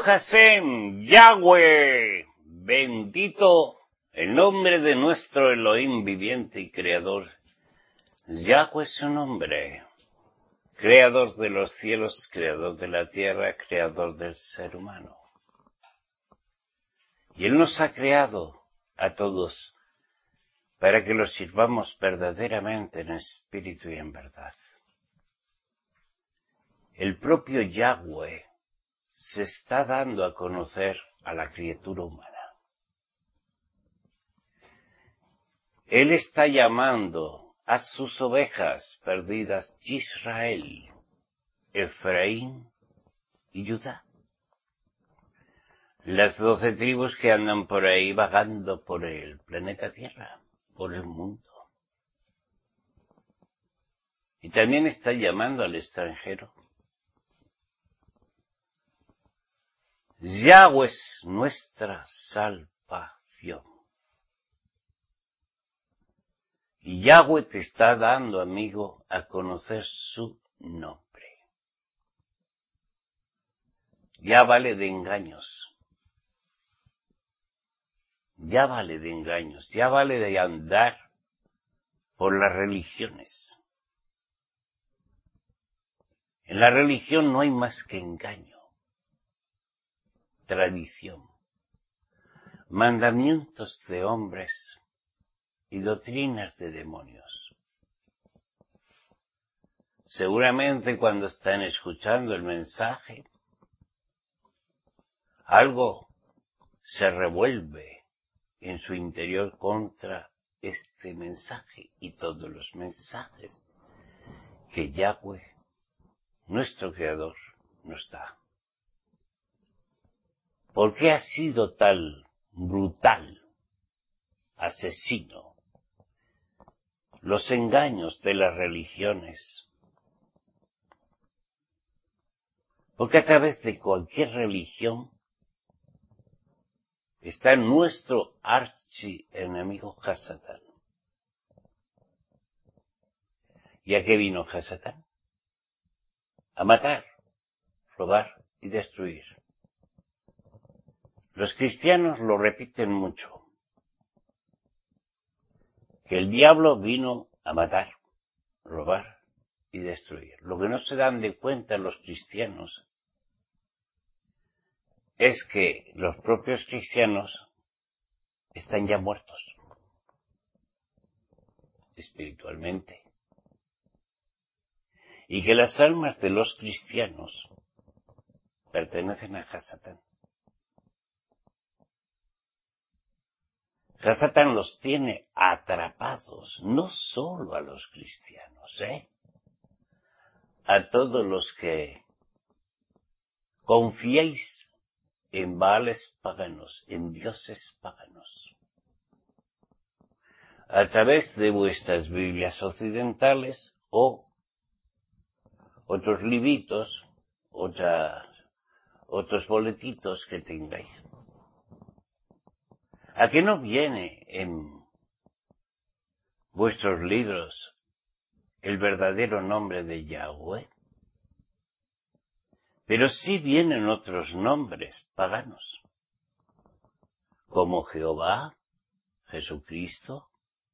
Baruch Hashem, Yahweh, bendito el nombre de nuestro Elohim viviente y creador. Yahweh es su nombre, creador de los cielos, creador de la tierra, creador del ser humano. Y Él nos ha creado a todos para que los sirvamos verdaderamente en espíritu y en verdad. El propio Yahweh se está dando a conocer a la criatura humana. Él está llamando a sus ovejas perdidas Israel, Efraín y Judá. Las 12 tribus que andan por ahí vagando por el planeta Tierra, por el mundo. Y también está llamando al extranjero. Yahweh es nuestra salvación. Y Yahweh te está dando, amigo, a conocer su nombre. Ya vale de engaños. Ya vale de engaños. Ya vale de andar por las religiones. En la religión no hay más que engaño, tradición, mandamientos de hombres y doctrinas de demonios. Seguramente cuando están escuchando el mensaje, algo se revuelve en su interior contra este mensaje y todos los mensajes que Yahweh, nuestro Creador, nos da. ¿Por qué ha sido tal brutal, asesino, los engaños de las religiones? Porque a través de cualquier religión está nuestro archienemigo Hasatán. ¿Y a qué vino Hasatán? A matar, robar y destruir. Los cristianos lo repiten mucho, que el diablo vino a matar, robar y destruir. Lo que no se dan de cuenta los cristianos es que los propios cristianos están ya muertos espiritualmente y que las almas de los cristianos pertenecen a Hasatán. Hasatán los tiene atrapados, no solo a los cristianos, a todos los que confiéis en baales paganos, en dioses paganos. A través de vuestras Biblias occidentales o otros libritos, otros boletitos que tengáis. ¿A qué no viene en vuestros libros el verdadero nombre de Yahweh? Pero sí vienen otros nombres paganos, como Jehová, Jesucristo.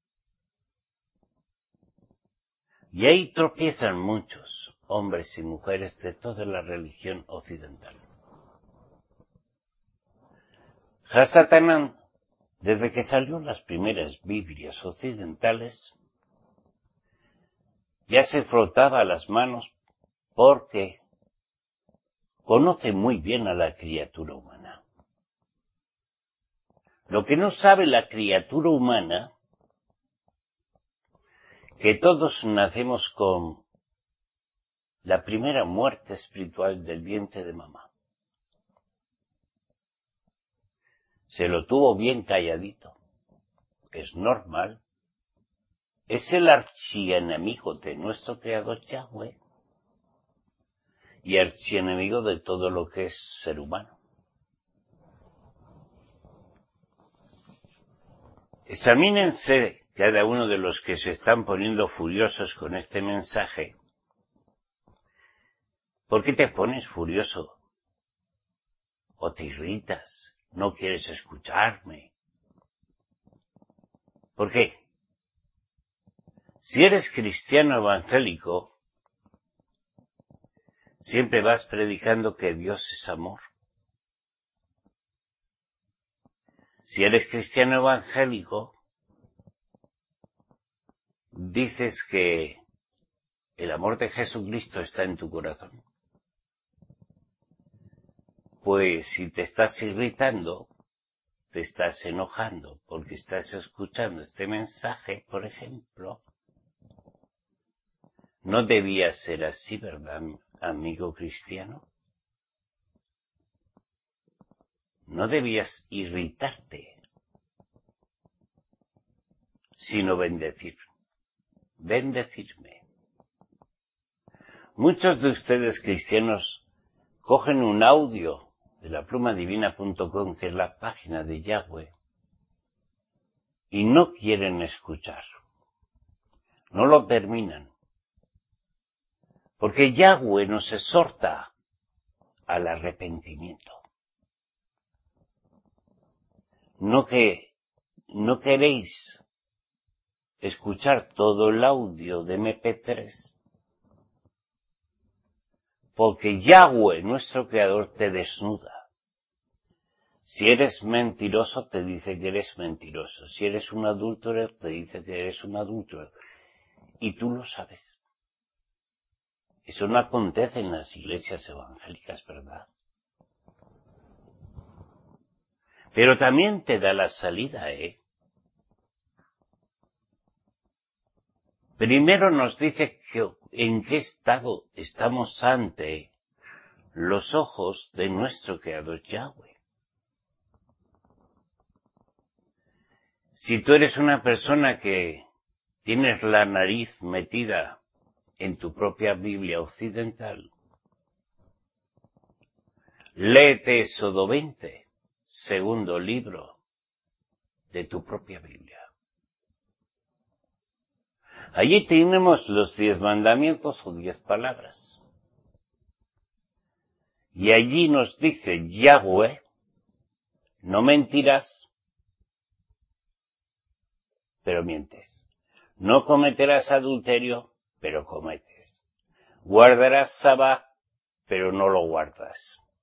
Y ahí tropiezan muchos hombres y mujeres de toda la religión occidental. Hasatán, desde que salió las primeras Biblias occidentales, ya se frotaba las manos porque conoce muy bien a la criatura humana. Lo que no sabe la criatura humana, que todos nacemos con la primera muerte espiritual del vientre de mamá. Se lo tuvo bien calladito. Es normal. Es el archienemigo de nuestro Creador Yahweh y archienemigo de todo lo que es ser humano. Examínense cada uno de los que se están poniendo furiosos con este mensaje. ¿Por qué te pones furioso o te irritas, no quieres escucharme. ¿Por qué? Si eres cristiano evangélico, siempre vas predicando que Dios es amor. Si eres cristiano evangélico, dices que el amor de Jesucristo está en tu corazón. Pues si te estás irritando, te estás enojando, porque estás escuchando este mensaje, por ejemplo, no debía ser así, ¿verdad, amigo cristiano? No debías irritarte, sino bendecirme. Muchos de ustedes cristianos cogen un audio de laplumadivina.com, que es la página de Yahweh, y no quieren escuchar. No lo terminan. Porque Yahweh nos exhorta al arrepentimiento. No queréis escuchar todo el audio de MP3, porque Yahweh, nuestro Creador, te desnuda. Si eres mentiroso, te dice que eres mentiroso. Si eres un adúltero, te dice que eres un adúltero. Y tú lo sabes. Eso no acontece en las iglesias evangélicas, ¿verdad? Pero también te da la salida, ¿eh? Primero nos dice en qué estado estamos ante los ojos de nuestro Creador Yahweh. Si tú eres una persona que tienes la nariz metida en tu propia Biblia occidental, léete Éxodo 20, segundo libro de tu propia Biblia. Allí tenemos los 10 mandamientos o 10 palabras. Y allí nos dice Yahweh, no mentirás, pero mientes. No cometerás adulterio, pero cometes. Guardarás Sabbat, pero no lo guardas.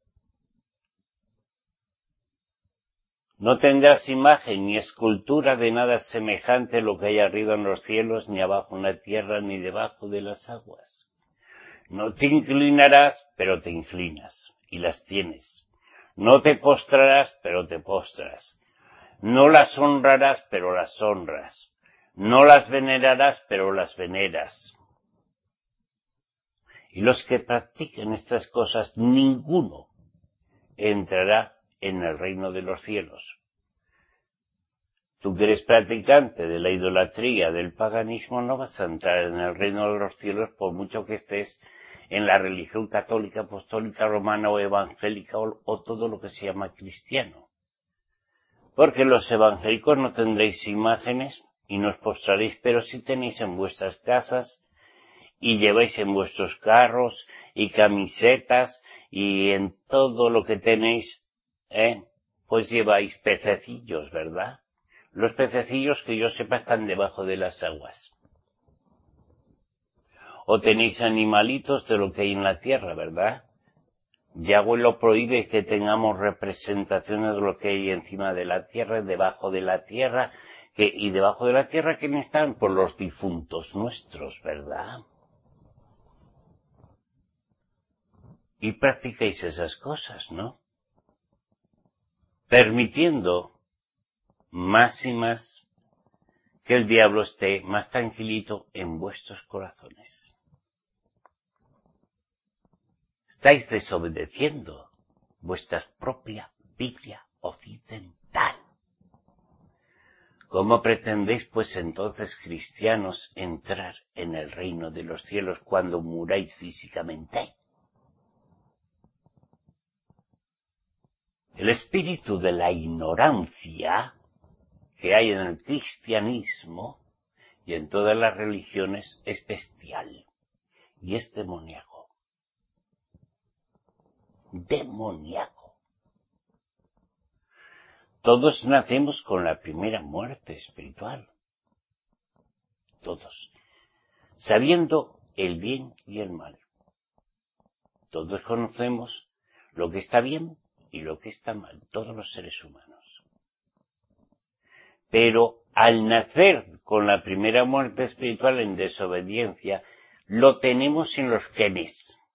No tendrás imagen ni escultura de nada semejante a lo que hay arriba en los cielos, ni abajo en la tierra, ni debajo de las aguas. No te inclinarás, pero te inclinas, y las tienes. No te postrarás, pero te postras. No las honrarás, pero las honras. No las venerarás, pero las veneras. Y los que practiquen estas cosas, ninguno entrará en el reino de los cielos. Tú que eres practicante de la idolatría, del paganismo, no vas a entrar en el reino de los cielos por mucho que estés en la religión católica, apostólica, romana o evangélica o todo lo que se llama cristiano. Porque los evangélicos no tendréis imágenes y no os postraréis, pero sí tenéis en vuestras casas y lleváis en vuestros carros y camisetas y en todo lo que tenéis, pues lleváis pececillos, ¿verdad? Los pececillos, que yo sepa, están debajo de las aguas. O tenéis animalitos de lo que hay en la tierra, ¿verdad? Yahweh lo prohíbe, que tengamos representaciones de lo que hay encima de la tierra, debajo de la tierra, y debajo de la tierra, ¿quiénes están? Por los difuntos nuestros, ¿verdad? Y practicáis esas cosas, ¿no? Permitiendo más y más que el diablo esté más tranquilito en vuestros corazones. Estáis desobedeciendo vuestra propia Biblia occidental. ¿Cómo pretendéis, pues, entonces, cristianos, entrar en el reino de los cielos cuando muráis físicamente? El espíritu de la ignorancia que hay en el cristianismo y en todas las religiones es bestial y es demoníaco. Demoníaco. Todos nacemos con la primera muerte espiritual. Todos. Sabiendo el bien y el mal. Todos conocemos lo que está bien y lo que está mal, todos los seres humanos. Pero al nacer con la primera muerte espiritual en desobediencia, lo tenemos en los genes.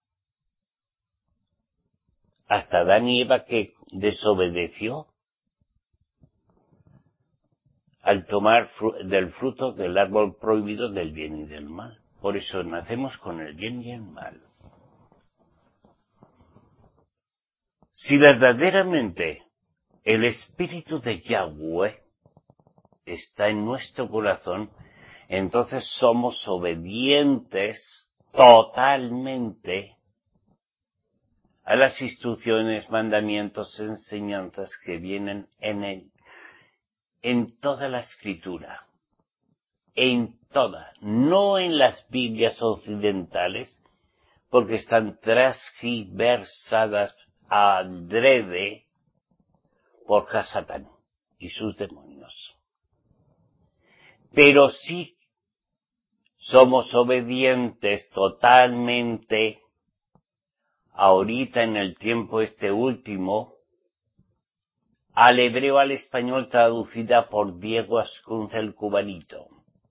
Hasta Adán y Eva, que desobedeció al tomar del fruto del árbol prohibido del bien y del mal. Por eso nacemos con el bien y el mal. Si verdaderamente el Espíritu de Yahweh está en nuestro corazón, entonces somos obedientes totalmente a las instrucciones, mandamientos, enseñanzas que vienen en él, en toda la Escritura, en toda, no en las Biblias occidentales, porque están transgiversadas adrede por Satán y sus demonios. Pero sí somos obedientes totalmente ahorita en el tiempo último, al hebreo al español traducida por Diego Ascunza el Cubanito.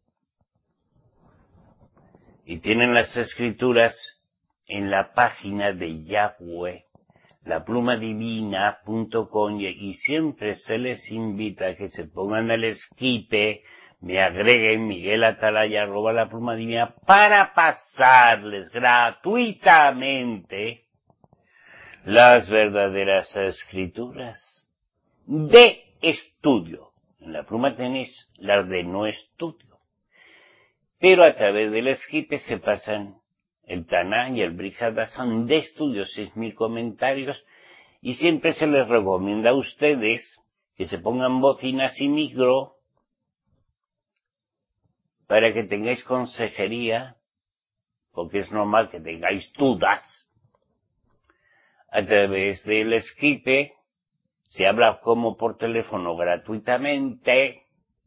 Y tienen las escrituras en la página de Yahweh, laplumadivina.com, y siempre se les invita a que se pongan al esquipe, me agreguen miguelatalaya@laplumadivina para pasarles gratuitamente las verdaderas escrituras de estudio. En la pluma tenéis las de no estudio. Pero a través del esquipe se pasan el Taná y el Brit Hadashah de estudio, 6.000 comentarios, y siempre se les recomienda a ustedes que se pongan bocinas y micro para que tengáis consejería, porque es normal que tengáis dudas. A través del esquipe se habla como por teléfono gratuitamente,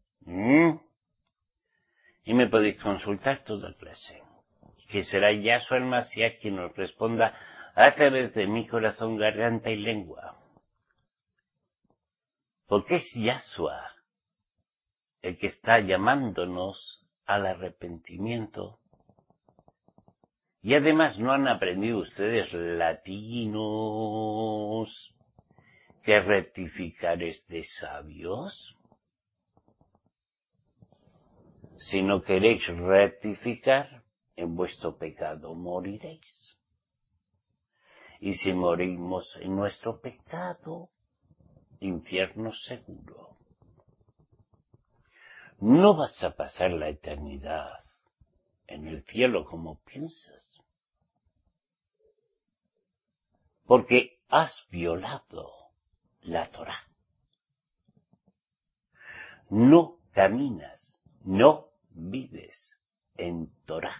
y me podéis consultar toda clase. Que será Yahshua el Mashiach quien nos responda a través de mi corazón, garganta y lengua. Porque es Yahshua el que está llamándonos al arrepentimiento. Y además no han aprendido ustedes latinos que rectificar es de sabios. Si no queréis rectificar, en vuestro pecado moriréis. Y si morimos en nuestro pecado, infierno seguro. No vas a pasar la eternidad en el cielo como piensas, porque has violado la Torá. No caminas, no vives en Torá.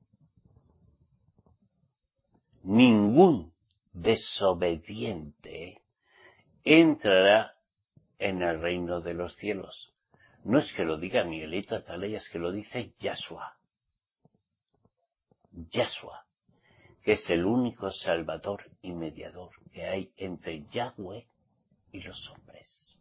Ningún desobediente entrará en el reino de los cielos. No es que lo diga Miguelito Atalaya, es que lo dice Yahshua. Yahshua, que es el único salvador y mediador que hay entre Yahweh y los hombres.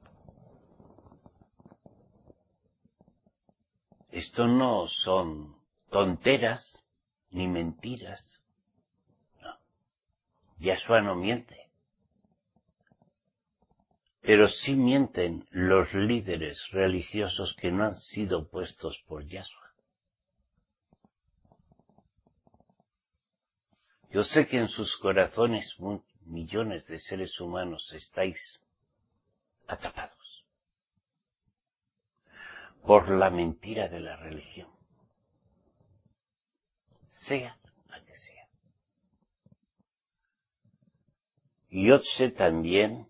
Esto no son tonteras ni mentiras. No. Yahshua no miente. Pero sí mienten los líderes religiosos que no han sido puestos por Yahshua. Yo sé que en sus corazones millones de seres humanos estáis atrapados por la mentira de la religión, sea la que sea. Y yo sé también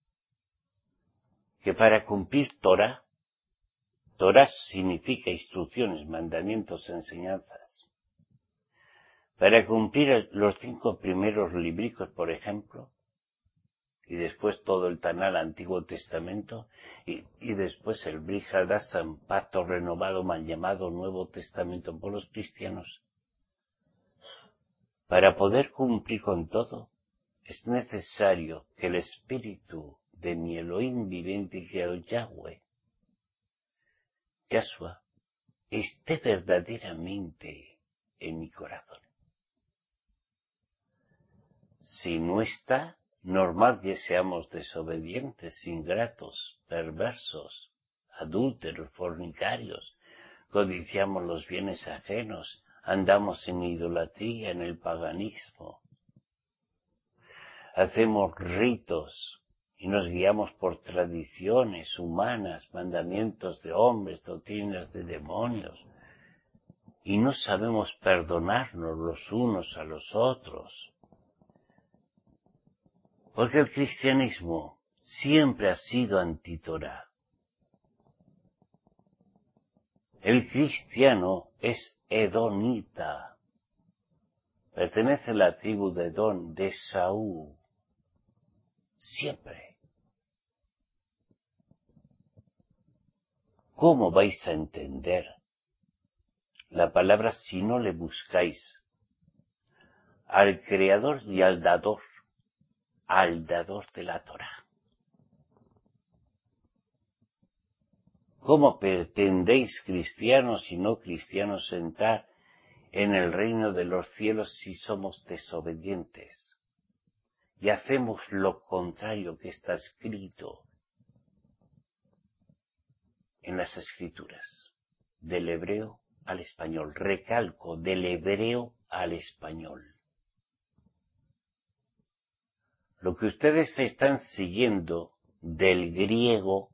que para cumplir Torah significa instrucciones, mandamientos, enseñanzas. Para cumplir los 5 primeros libricos, por ejemplo, y después todo el Tanal Antiguo Testamento, y después el Brit Hadashah, pacto renovado, mal llamado Nuevo Testamento por los cristianos. Para poder cumplir con todo, es necesario que el espíritu de mi Elohim viviente y creador Yahweh, Yahshua, esté verdaderamente en mi corazón. Si no está, normal que seamos desobedientes, ingratos, perversos, adúlteros, fornicarios, codiciamos los bienes ajenos, andamos en idolatría, en el paganismo, hacemos ritos y nos guiamos por tradiciones humanas, mandamientos de hombres, doctrinas de demonios, y no sabemos perdonarnos los unos a los otros. Porque el cristianismo siempre ha sido anti-Torá. El cristiano es edonita. Pertenece a la tribu de Edom, de Saúl. Siempre. ¿Cómo vais a entender la palabra si no le buscáis al creador y al dador de la Torá? ¿Cómo pretendéis, cristianos y no cristianos, entrar en el reino de los cielos si somos desobedientes y hacemos lo contrario que está escrito en las Escrituras, del hebreo al español? Recalco, del hebreo al español. Lo que ustedes están siguiendo del griego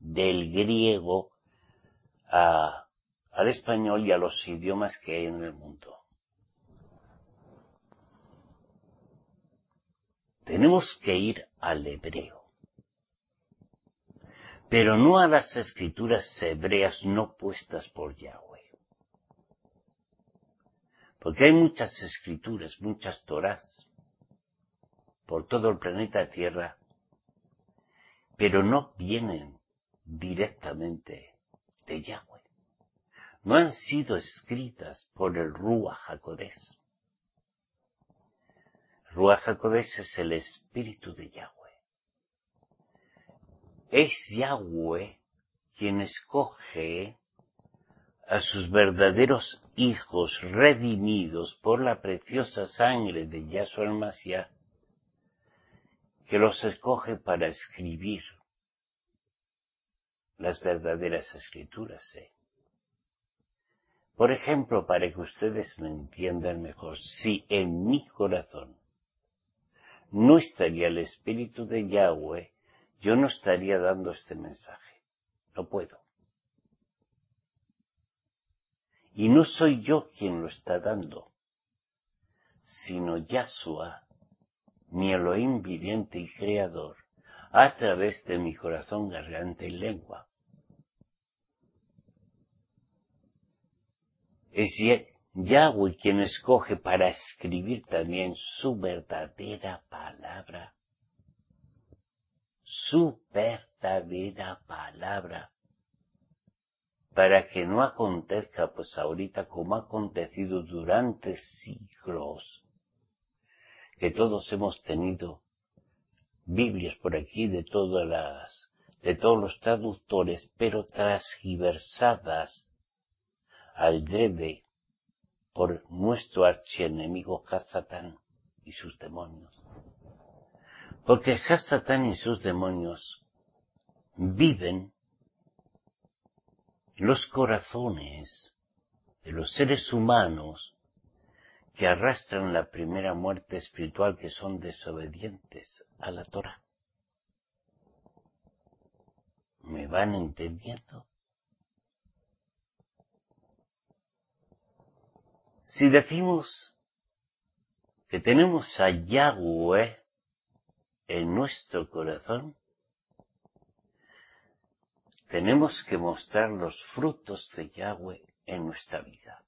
al español y a los idiomas que hay en el mundo. Tenemos que ir al hebreo, pero no a las escrituras hebreas no puestas por Yahweh. Porque hay muchas escrituras, muchas Torás, por todo el planeta Tierra, pero no vienen directamente de Yahweh. No han sido escritas por el Ruach HaKodesh. Ruach HaKodesh es el espíritu de Yahweh. Es Yahweh quien escoge a sus verdaderos hijos redimidos por la preciosa sangre de Yahshua el Mashiach, que los escoge para escribir las verdaderas escrituras. Por ejemplo, para que ustedes me entiendan mejor, si en mi corazón no estaría el espíritu de Yahweh, yo no estaría dando este mensaje. No puedo. Y no soy yo quien lo está dando, sino Yahshua, mi Elohim viviente y creador, a través de mi corazón, garganta y lengua. Es Yahweh quien escoge para escribir también su verdadera palabra. Su verdadera palabra. Para que no acontezca pues ahorita como ha acontecido durante siglos, que todos hemos tenido Biblias por aquí de todos los traductores, pero transgiversadas al drede por nuestro archienemigo Hasatán y sus demonios. Porque Hasatán y sus demonios viven en los corazones de los seres humanos que arrastran la primera muerte espiritual, que son desobedientes a la Torá. ¿Me van entendiendo? Si decimos que tenemos a Yahweh en nuestro corazón, tenemos que mostrar los frutos de Yahweh en nuestra vida.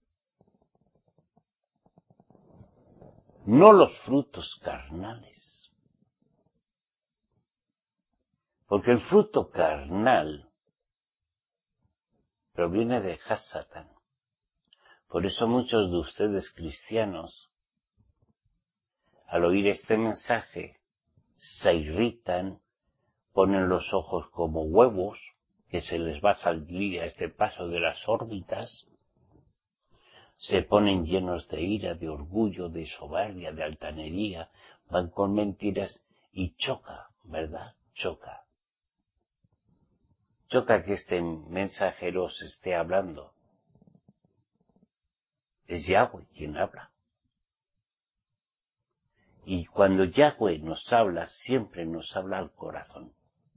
No los frutos carnales, Porque el fruto carnal proviene de Hasatán. Por eso muchos de ustedes cristianos, al oír este mensaje, se irritan, ponen los ojos como huevos, que se les va a salir a este paso de las órbitas, se ponen llenos de ira, de orgullo, de soberbia, de altanería, van con mentiras y choca, ¿verdad? Choca. Choca que este mensajero os esté hablando. Es Yahweh quien habla. Y cuando Yahweh nos habla, siempre nos habla al corazón.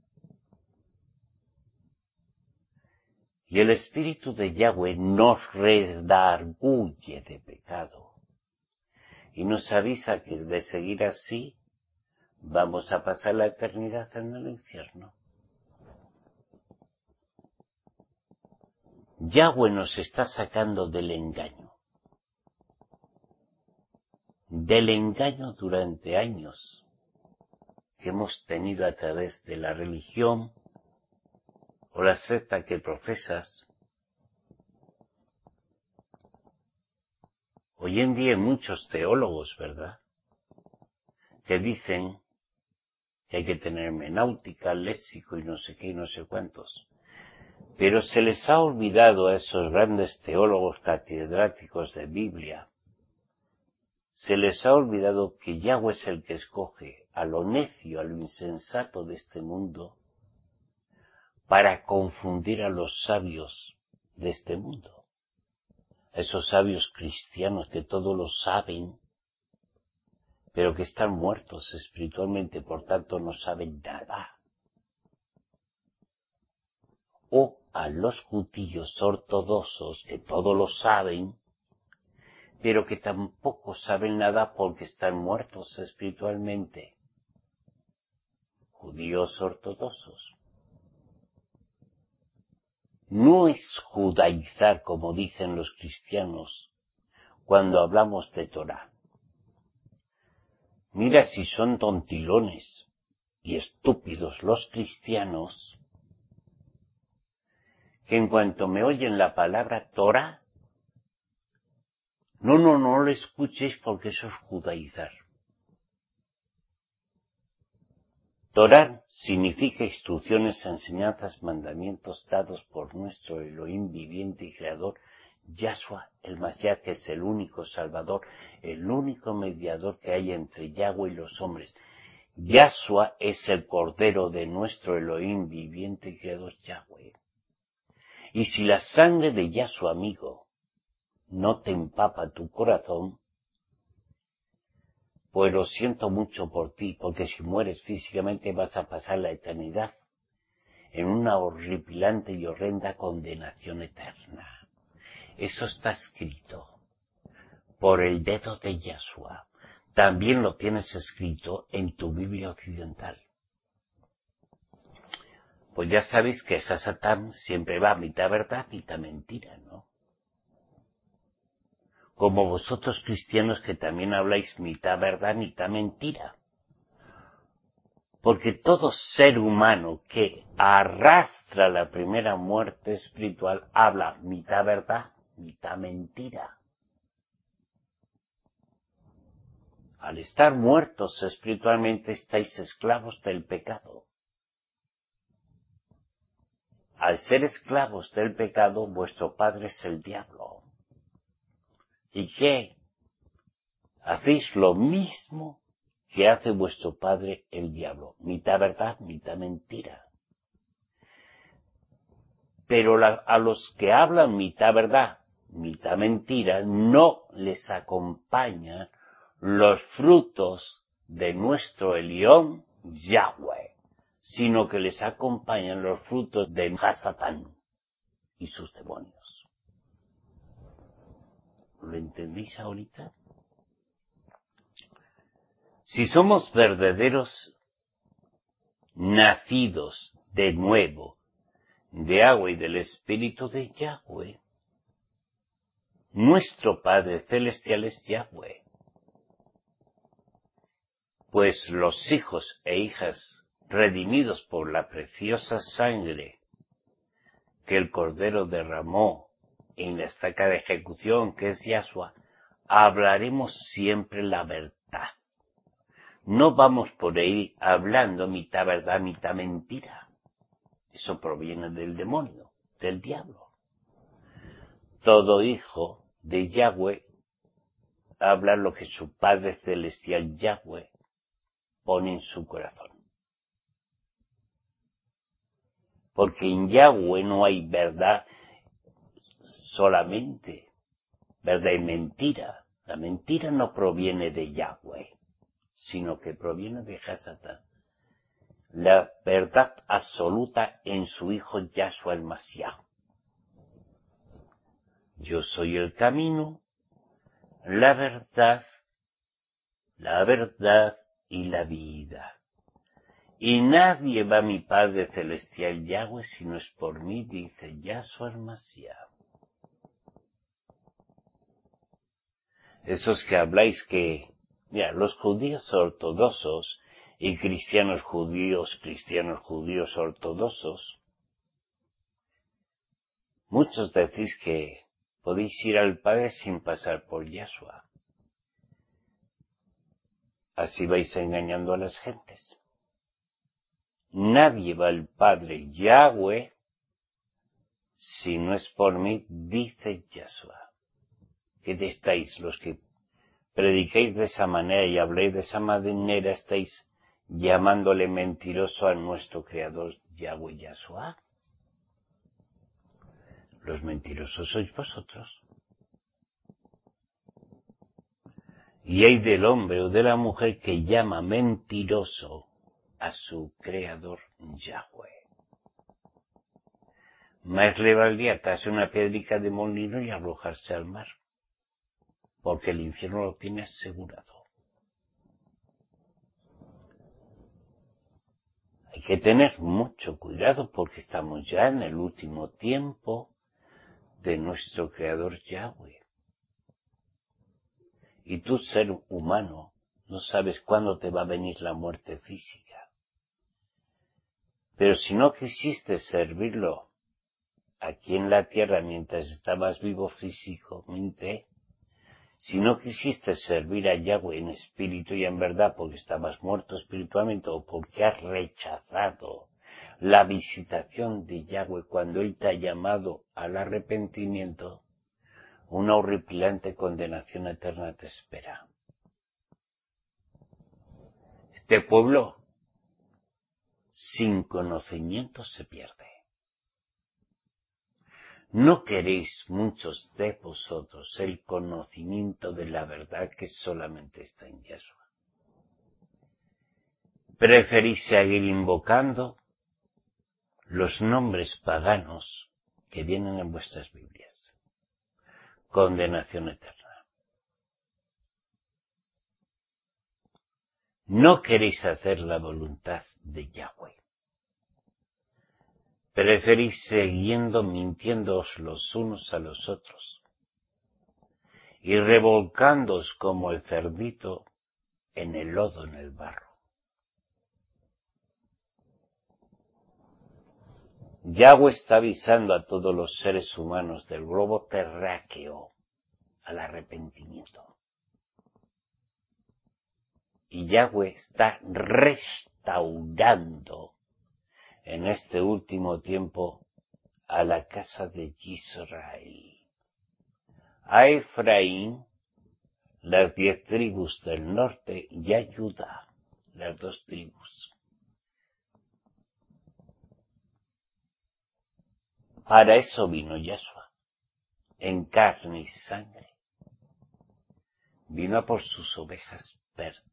Y el Espíritu de Yahweh nos redarguye de pecado. Y nos avisa que de seguir así, vamos a pasar la eternidad en el infierno. Yahweh nos está sacando del engaño durante años que hemos tenido a través de la religión o la secta que profesas. Hoy en día hay muchos teólogos, ¿verdad?, que dicen que hay que tener hermenéutica, léxico y no sé qué y no sé cuántos. Pero se les ha olvidado a esos grandes teólogos catedráticos de Biblia, se les ha olvidado que Yahweh es el que escoge a lo necio, a lo insensato de este mundo, para confundir a los sabios de este mundo. A esos sabios cristianos que todo lo saben, pero que están muertos espiritualmente, por tanto no saben nada. O a los judíos ortodoxos que todo lo saben, pero que tampoco saben nada porque están muertos espiritualmente. Judíos ortodoxos. No es judaizar, como dicen los cristianos, cuando hablamos de Torah. Mira si son tontilones y estúpidos los cristianos, que en cuanto me oyen la palabra Torah, no lo escuchéis porque eso es judaizar. Torah significa instrucciones, enseñanzas, mandamientos dados por nuestro Elohim viviente y creador, Yahshua el Mashiach, que es el único Salvador, el único mediador que hay entre Yahweh y los hombres. Yahshua es el Cordero de nuestro Elohim viviente y creador, Yahweh. Y si la sangre de Yahshua, amigo, no te empapa tu corazón, pues lo siento mucho por ti, porque si mueres físicamente vas a pasar la eternidad en una horripilante y horrenda condenación eterna. Eso está escrito por el dedo de Yahshua. También lo tienes escrito en tu Biblia occidental. Pues ya sabéis que Hasatán siempre va mitad verdad, mitad mentira, ¿no? Como vosotros cristianos que también habláis mitad verdad, mitad mentira. Porque todo ser humano que arrastra la primera muerte espiritual habla mitad verdad, mitad mentira. Al estar muertos espiritualmente estáis esclavos del pecado. Al ser esclavos del pecado, vuestro padre es el diablo. ¿Y qué? Hacéis lo mismo que hace vuestro padre el diablo. Mitad verdad, mitad mentira. Pero a los que hablan mitad verdad, mitad mentira, no les acompañan los frutos de nuestro Elión, Yahweh, sino que les acompañan los frutos de Hasatán y sus demonios. ¿Lo entendéis ahorita? Si somos verdaderos nacidos de nuevo de agua y del Espíritu de Yahweh, nuestro Padre Celestial es Yahweh. Pues los hijos e hijas redimidos por la preciosa sangre que el Cordero derramó en la estaca de ejecución, que es Yahshua, hablaremos siempre la verdad. No vamos por ahí hablando mitad verdad, mitad mentira. Eso proviene del demonio, del diablo. Todo hijo de Yahweh habla lo que su Padre Celestial Yahweh pone en su corazón. Porque en Yahweh no hay verdad solamente, verdad y mentira. La mentira no proviene de Yahweh, sino que proviene de Hasatán. La verdad absoluta en su Hijo Yahshua el Mashiach. Yo soy el camino, la verdad y la vida. Y nadie va a mi Padre Celestial Yahweh si no es por mí, dice Yahshua el Mashiach. Esos que habláis que, mira, los judíos ortodoxos y cristianos judíos ortodoxos, muchos decís que podéis ir al Padre sin pasar por Yahshua. Así vais engañando a las gentes. Nadie va al Padre Yahweh si no es por mí, dice Yahshua. ¿Qué estáis los que predicáis de esa manera y habléis de esa manera, estáis llamándole mentiroso a nuestro Creador Yahweh Yahshua? Los mentirosos sois vosotros. Y hay del hombre o de la mujer que llama mentiroso a su Creador Yahweh. Más le valdría atarse una piedrica de molino y arrojarse al mar, porque el infierno lo tiene asegurado. Hay que tener mucho cuidado porque estamos ya en el último tiempo de nuestro Creador Yahweh. Y tú, ser humano, no sabes cuándo te va a venir la muerte física. Pero si no quisiste servirlo aquí en la tierra mientras estabas vivo físicamente, si no quisiste servir a Yahweh en espíritu y en verdad porque estabas muerto espiritualmente o porque has rechazado la visitación de Yahweh cuando Él te ha llamado al arrepentimiento, una horripilante condenación eterna te espera. Este pueblo sin conocimiento se pierde. No queréis muchos de vosotros el conocimiento de la verdad que solamente está en Yahshua. Preferís seguir invocando los nombres paganos que vienen en vuestras Biblias. Condenación eterna. No queréis hacer la voluntad de Yahweh. Preferís siguiendo mintiéndoos los unos a los otros y revolcándoos como el cerdito en el lodo, en el barro. Yahweh está avisando a todos los seres humanos del globo terráqueo al arrepentimiento. Y Yahweh está restaurando en este último tiempo a la casa de Israel. A Efraín, las 10 tribus del norte, y a Judá, las 2 tribus. Para eso vino Yahshua, en carne y sangre. Vino a por sus ovejas perdidas.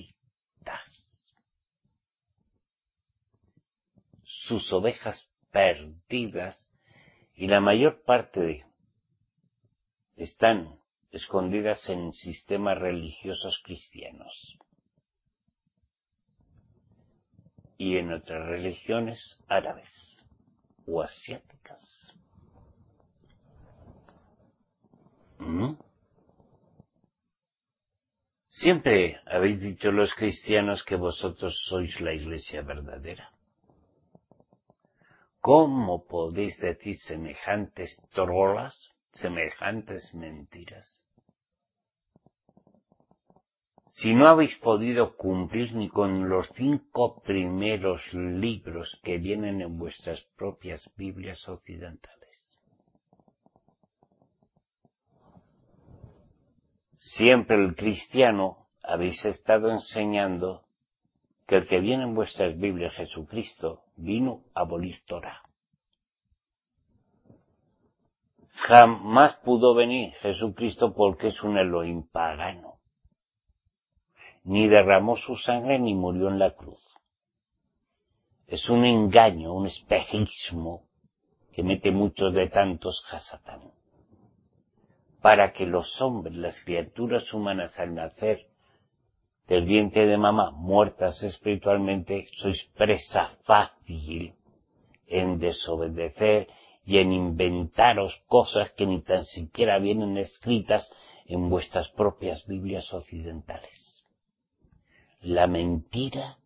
Sus ovejas perdidas, y la mayor parte están escondidas en sistemas religiosos cristianos y en otras religiones árabes o asiáticas. Siempre habéis dicho los cristianos que vosotros sois la iglesia verdadera. ¿Cómo podéis decir semejantes trolas, semejantes mentiras? Si no habéis podido cumplir ni con los 5 primeros libros que vienen en vuestras propias Biblias occidentales. Siempre el cristiano habéis estado enseñando que el que viene en vuestras Biblias, Jesucristo, vino a abolir Torá. Jamás pudo venir Jesucristo porque es un Elohim pagano. Ni derramó su sangre ni murió en la cruz. Es un engaño, un espejismo que mete muchos de tantos a Satán. Para que los hombres, las criaturas humanas al nacer del vientre de mamá, muertas espiritualmente, sois presa fácil en desobedecer y en inventaros cosas que ni tan siquiera vienen escritas en vuestras propias Biblias occidentales. La mentira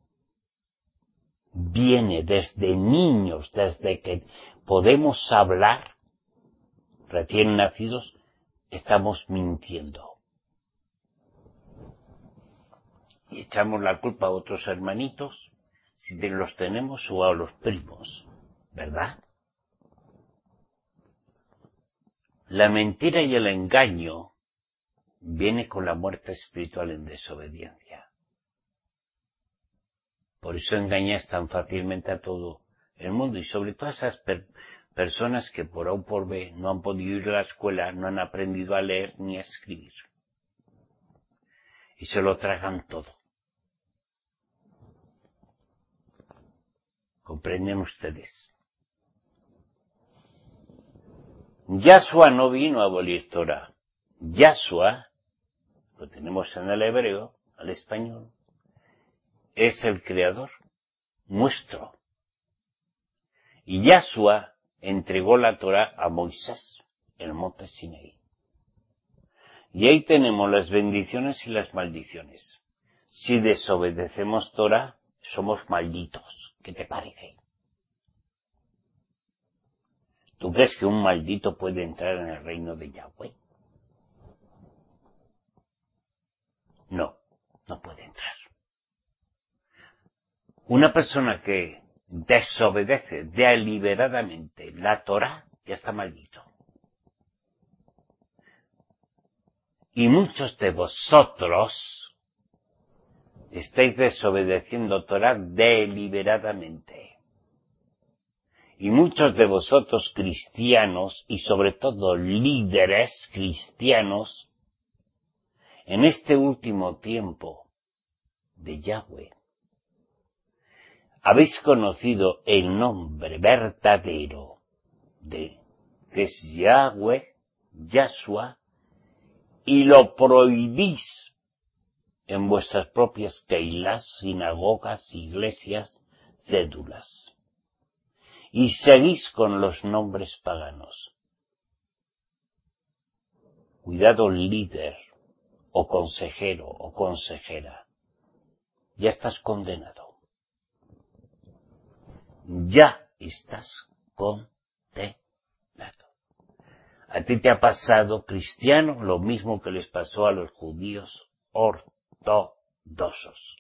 viene desde niños, desde que podemos hablar, recién nacidos, estamos mintiendo. Y echamos la culpa a otros hermanitos, si los tenemos, o a los primos, ¿verdad? La mentira y el engaño viene con la muerte espiritual en desobediencia. Por eso engañas tan fácilmente a todo el mundo, y sobre todo a esas personas que por A o por B no han podido ir a la escuela, no han aprendido a leer ni a escribir. Y se lo tragan todo. ¿Comprenden ustedes? Yahshua no vino a abolir Torah. Yahshua, lo tenemos en el hebreo, al español, es el creador nuestro. Y Yahshua entregó la Torah a Moisés en el monte Sinaí. Y ahí tenemos las bendiciones y las maldiciones. Si desobedecemos Torah, somos malditos. ¿Qué te parece? ¿Tú crees que un maldito puede entrar en el reino de Yahweh? No, no puede entrar. Una persona que desobedece deliberadamente la Torah ya está maldito. Y muchos de vosotros estáis desobedeciendo Torah deliberadamente. Y muchos de vosotros cristianos, y sobre todo líderes cristianos, en este último tiempo de Yahweh, habéis conocido el nombre verdadero de que es Yahweh, Yahshua, y lo prohibís en vuestras propias keilas, sinagogas, iglesias, cédulas. Y seguís con los nombres paganos. Cuidado, líder, o consejero, o consejera. Ya estás condenado. Ya estás condenado. A ti te ha pasado, cristiano, lo mismo que les pasó a los judíos ortodoxos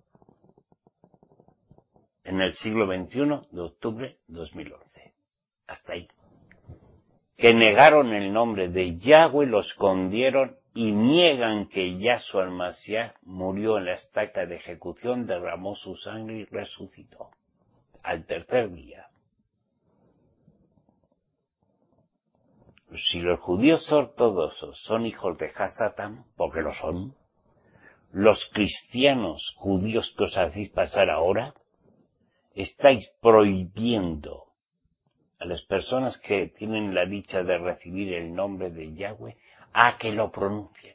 en el siglo XXI de octubre de 2011. Hasta ahí. Que negaron el nombre de Yahweh, lo escondieron y niegan que Yahshua el Mashiach murió en la estaca de ejecución, derramó su sangre y resucitó al tercer día. Si los judíos ortodoxos son hijos de Hasatán, porque lo son, los cristianos judíos que os hacéis pasar ahora, estáis prohibiendo a las personas que tienen la dicha de recibir el nombre de Yahweh a que lo pronuncien.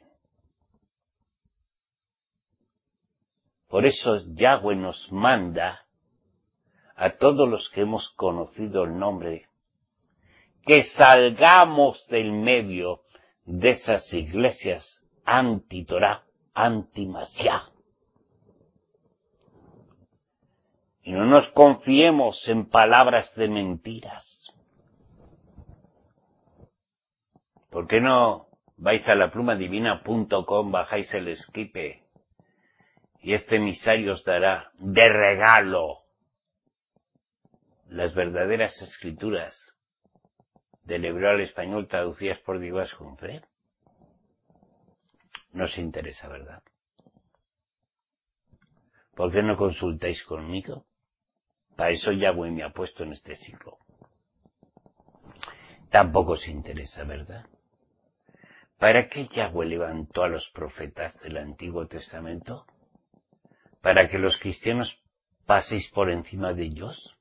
Por eso Yahweh nos manda a todos los que hemos conocido el nombre que salgamos del medio de esas iglesias anti-Torah, anti-Mashiach. Y no nos confiemos en palabras de mentiras. ¿Por qué no vais a laplumadivina.com, bajáis el esquipe y este emisario os dará de regalo las verdaderas escrituras del hebreo al español traducidas por Diego Junce? No os interesa, ¿verdad? ¿Por qué no consultáis conmigo? Para eso Yahweh me ha puesto en este siglo. Tampoco os interesa, ¿verdad? ¿Para qué Yahweh levantó a los profetas del Antiguo Testamento? ¿Para que los cristianos paséis por encima de ellos?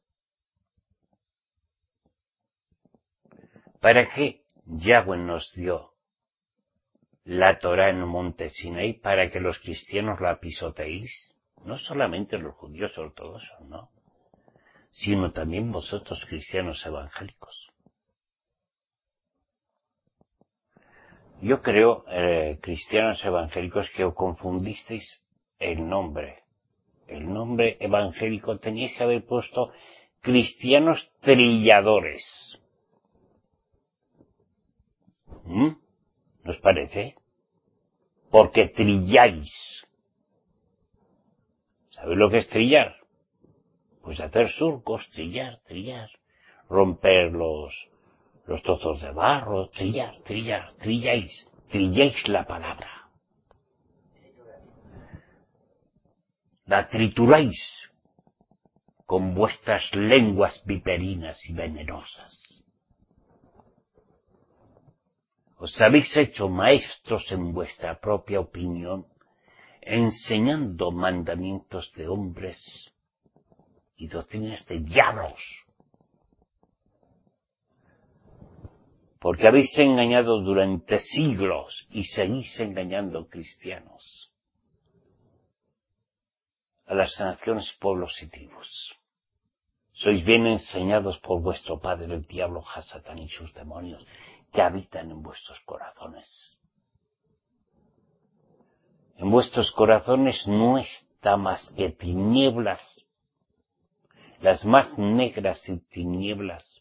¿Para qué Yahweh nos dio la Torá en el monte Sinaí? ¿Para que los cristianos la pisoteéis? No solamente los judíos ortodoxos, no, sino también vosotros cristianos evangélicos. Yo creo, cristianos evangélicos, que os confundisteis el nombre. El nombre evangélico teníais que haber puesto cristianos trilladores. ¿No os parece? Porque trilláis. ¿Sabéis lo que es trillar? Pues hacer surcos, trillar. Romper los trozos de barro, trilláis la palabra. La trituráis con vuestras lenguas viperinas y venenosas. Os habéis hecho maestros en vuestra propia opinión, enseñando mandamientos de hombres y doctrinas de diablos. Porque habéis engañado durante siglos y seguís engañando cristianos a las naciones, pueblos y tribus. Sois bien enseñados por vuestro padre el diablo, Hasatán y sus demonios, que habitan en vuestros corazones. En vuestros corazones no está más que tinieblas, las más negras y tinieblas.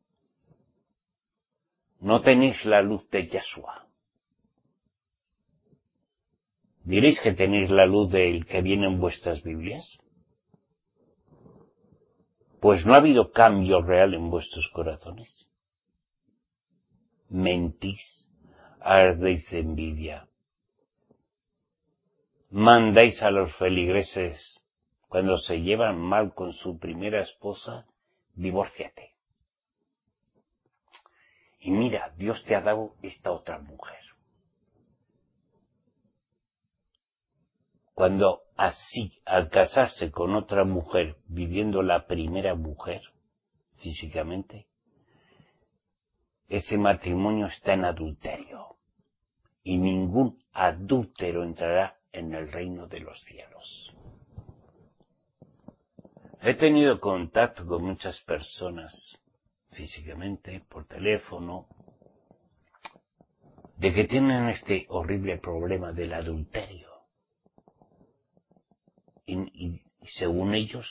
No tenéis la luz de Yeshua. ¿Diréis que tenéis la luz del que viene en vuestras Biblias? Pues no ha habido cambio real en vuestros corazones. Mentís, ardéis de envidia. Mandáis a los feligreses, cuando se llevan mal con su primera esposa, divórciate. Y mira, Dios te ha dado esta otra mujer. Cuando así, al casarse con otra mujer, viviendo la primera mujer, físicamente, ese matrimonio está en adulterio. Y ningún adúltero entrará en el reino de los cielos. He tenido contacto con muchas personas, físicamente, por teléfono, de que tienen este horrible problema del adulterio. Y según ellos,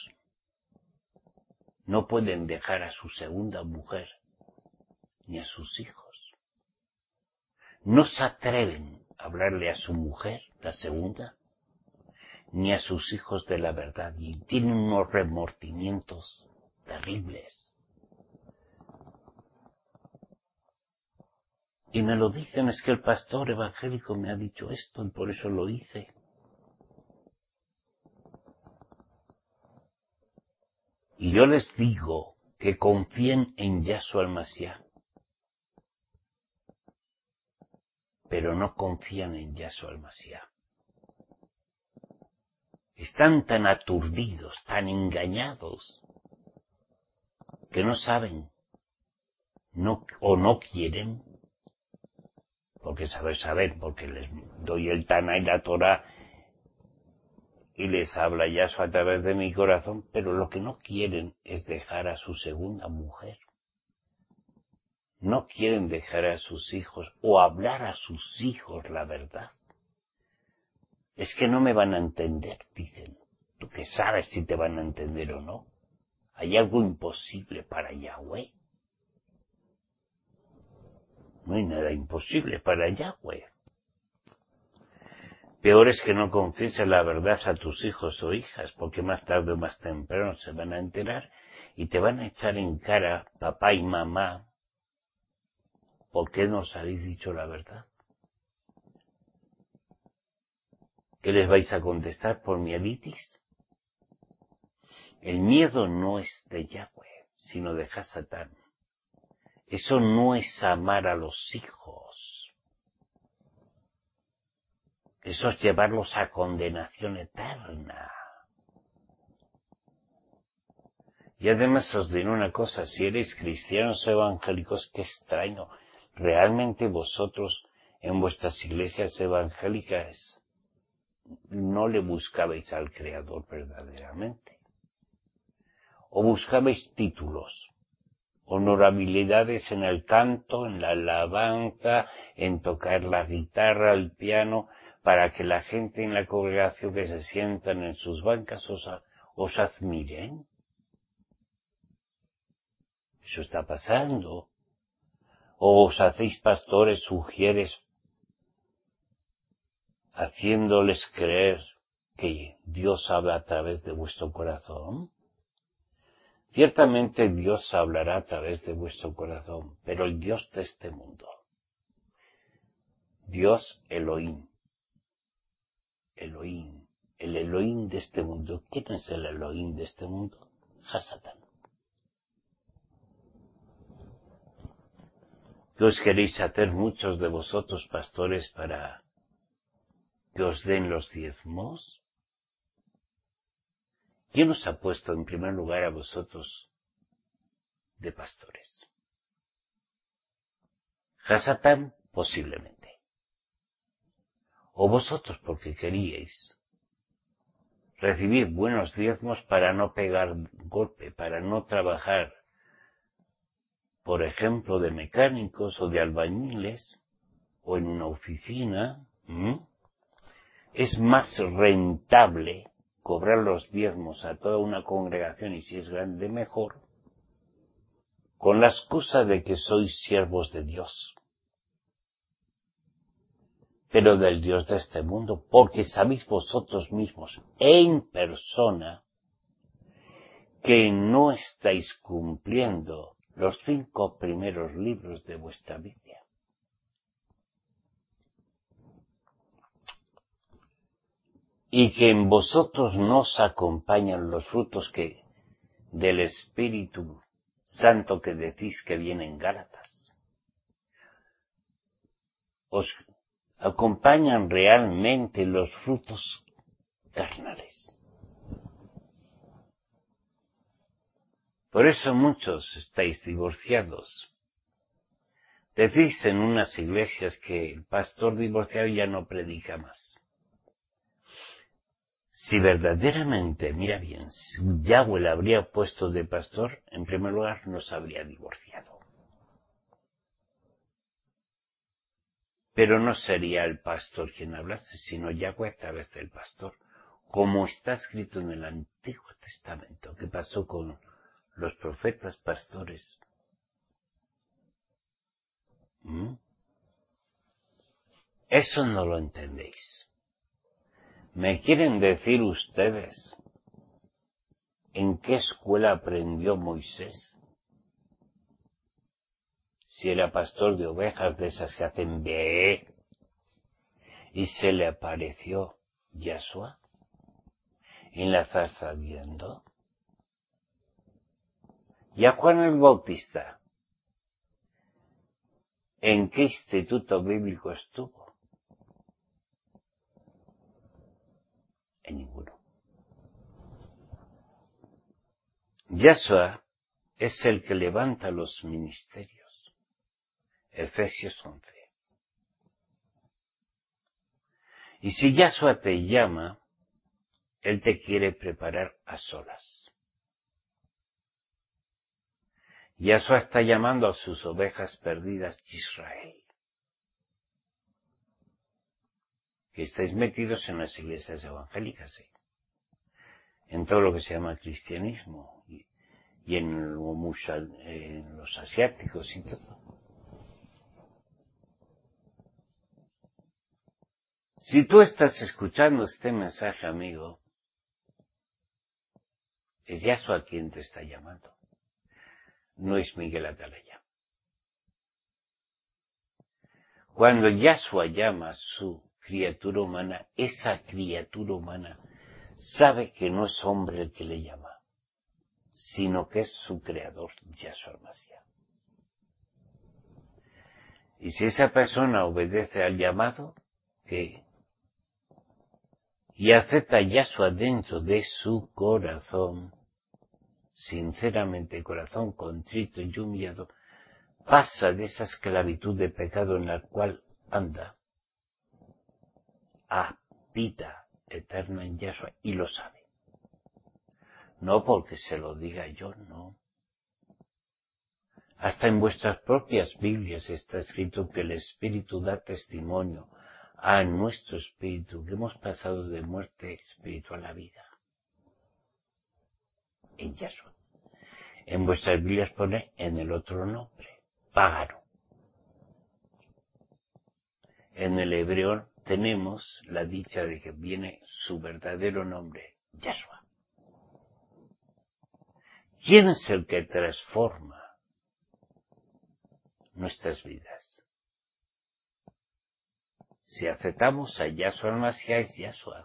no pueden dejar a su segunda mujer ni a sus hijos. No se atreven a hablarle a su mujer, la segunda, ni a sus hijos de la verdad, y tienen unos remordimientos terribles. Y me lo dicen, es que el pastor evangélico me ha dicho esto y por eso lo hice. Y yo les digo que confíen en Yahshua el Mashiach, pero no confían en Yahshua el Mashiach. Están tan aturdidos, tan engañados, que no saben, o no quieren, porque saber, porque les doy el Taná y la Torah, y les habla Yahshua a través de mi corazón, pero lo que no quieren es dejar a su segunda mujer. No quieren dejar a sus hijos o hablar a sus hijos la verdad. Es que no me van a entender, dicen. Tú que sabes si te van a entender o no. ¿Hay algo imposible para Yahweh? No hay nada imposible para Yahweh. Peor es que no confieses la verdad a tus hijos o hijas, porque más tarde o más temprano se van a enterar y te van a echar en cara papá y mamá. ¿Por qué no os habéis dicho la verdad? ¿Qué les vais a contestar por mieditis? El miedo no es de Yahweh, sino de Hasatán. Eso no es amar a los hijos. Eso es llevarlos a condenación eterna. Y además os diré una cosa, si eres cristianos o evangélicos, qué extraño. Realmente vosotros en vuestras iglesias evangélicas no le buscabais al Creador verdaderamente. O buscabais títulos, honorabilidades en el canto, en la alabanza, en tocar la guitarra, el piano, para que la gente en la congregación que se sientan en sus bancas os admiren. Eso está pasando. O os hacéis pastores, sugieres, haciéndoles creer que Dios habla a través de vuestro corazón. Ciertamente Dios hablará a través de vuestro corazón, pero el Dios de este mundo, Dios Elohim, el Elohim de este mundo. ¿Quién es el Elohim de este mundo? Hasatán. ¿Qué os queréis hacer muchos de vosotros, pastores, para que os den los diezmos? ¿Quién os ha puesto en primer lugar a vosotros de pastores? Hasatán, posiblemente. O vosotros porque queríais recibir buenos diezmos para no pegar golpe, para no trabajar, por ejemplo, de mecánicos o de albañiles, o en una oficina. Es más rentable cobrar los diezmos a toda una congregación, y si es grande mejor, con la excusa de que sois siervos de Dios, pero del Dios de este mundo, porque sabéis vosotros mismos en persona que no estáis cumpliendo los 5 primeros libros de vuestra Biblia. Y que en vosotros no os acompañan los frutos que del Espíritu Santo que decís que vienen Gálatas. Os acompañan realmente los frutos carnales. Por eso muchos estáis divorciados. Decís en unas iglesias que el pastor divorciado ya no predica más. Si verdaderamente, mira bien, si Yahweh le habría puesto de pastor, en primer lugar no se habría divorciado. Pero no sería el pastor quien hablase, sino Yahweh a través del pastor, como está escrito en el Antiguo Testamento, que pasó con los profetas pastores. Eso no lo entendéis. ¿Me quieren decir ustedes en qué escuela aprendió Moisés? Si era pastor de ovejas de esas que hacen be, y se le apareció Yahshua en la zarza ardiendo. Y a Juan el Bautista, ¿en qué instituto bíblico estuvo? En ninguno. Yahshua es el que levanta los ministerios. Efesios 11. Y si Yahshua te llama, Él te quiere preparar a solas. Yahshua está llamando a sus ovejas perdidas de Israel. que estáis metidos en las iglesias evangélicas, ¿eh? En todo lo que se llama cristianismo y en los asiáticos y todo. Si tú estás escuchando este mensaje, amigo, es Yahshua quien te está llamando, no es Miguel Atalaya. Cuando Yahshua llama a su criatura humana, esa criatura humana sabe que no es hombre el que le llama, sino que es su creador, Yahshua Mashiach. Y si esa persona obedece al llamado y acepta a Yahshua dentro de su corazón, sinceramente, corazón contrito y humillado, pasa de esa esclavitud de pecado en la cual anda a vida eterna en Yahshua, y lo sabe. No porque se lo diga yo, no. Hasta en vuestras propias Biblias está escrito que el Espíritu da testimonio a nuestro espíritu que hemos pasado de muerte espiritual a vida en Yahshua. En vuestras Biblias pone en el otro nombre, págano. En el hebreo tenemos la dicha de que viene su verdadero nombre, Yahshua. ¿Quién es el que transforma nuestras vidas? Si aceptamos a Yahshua el Mashiach, es Yahshua.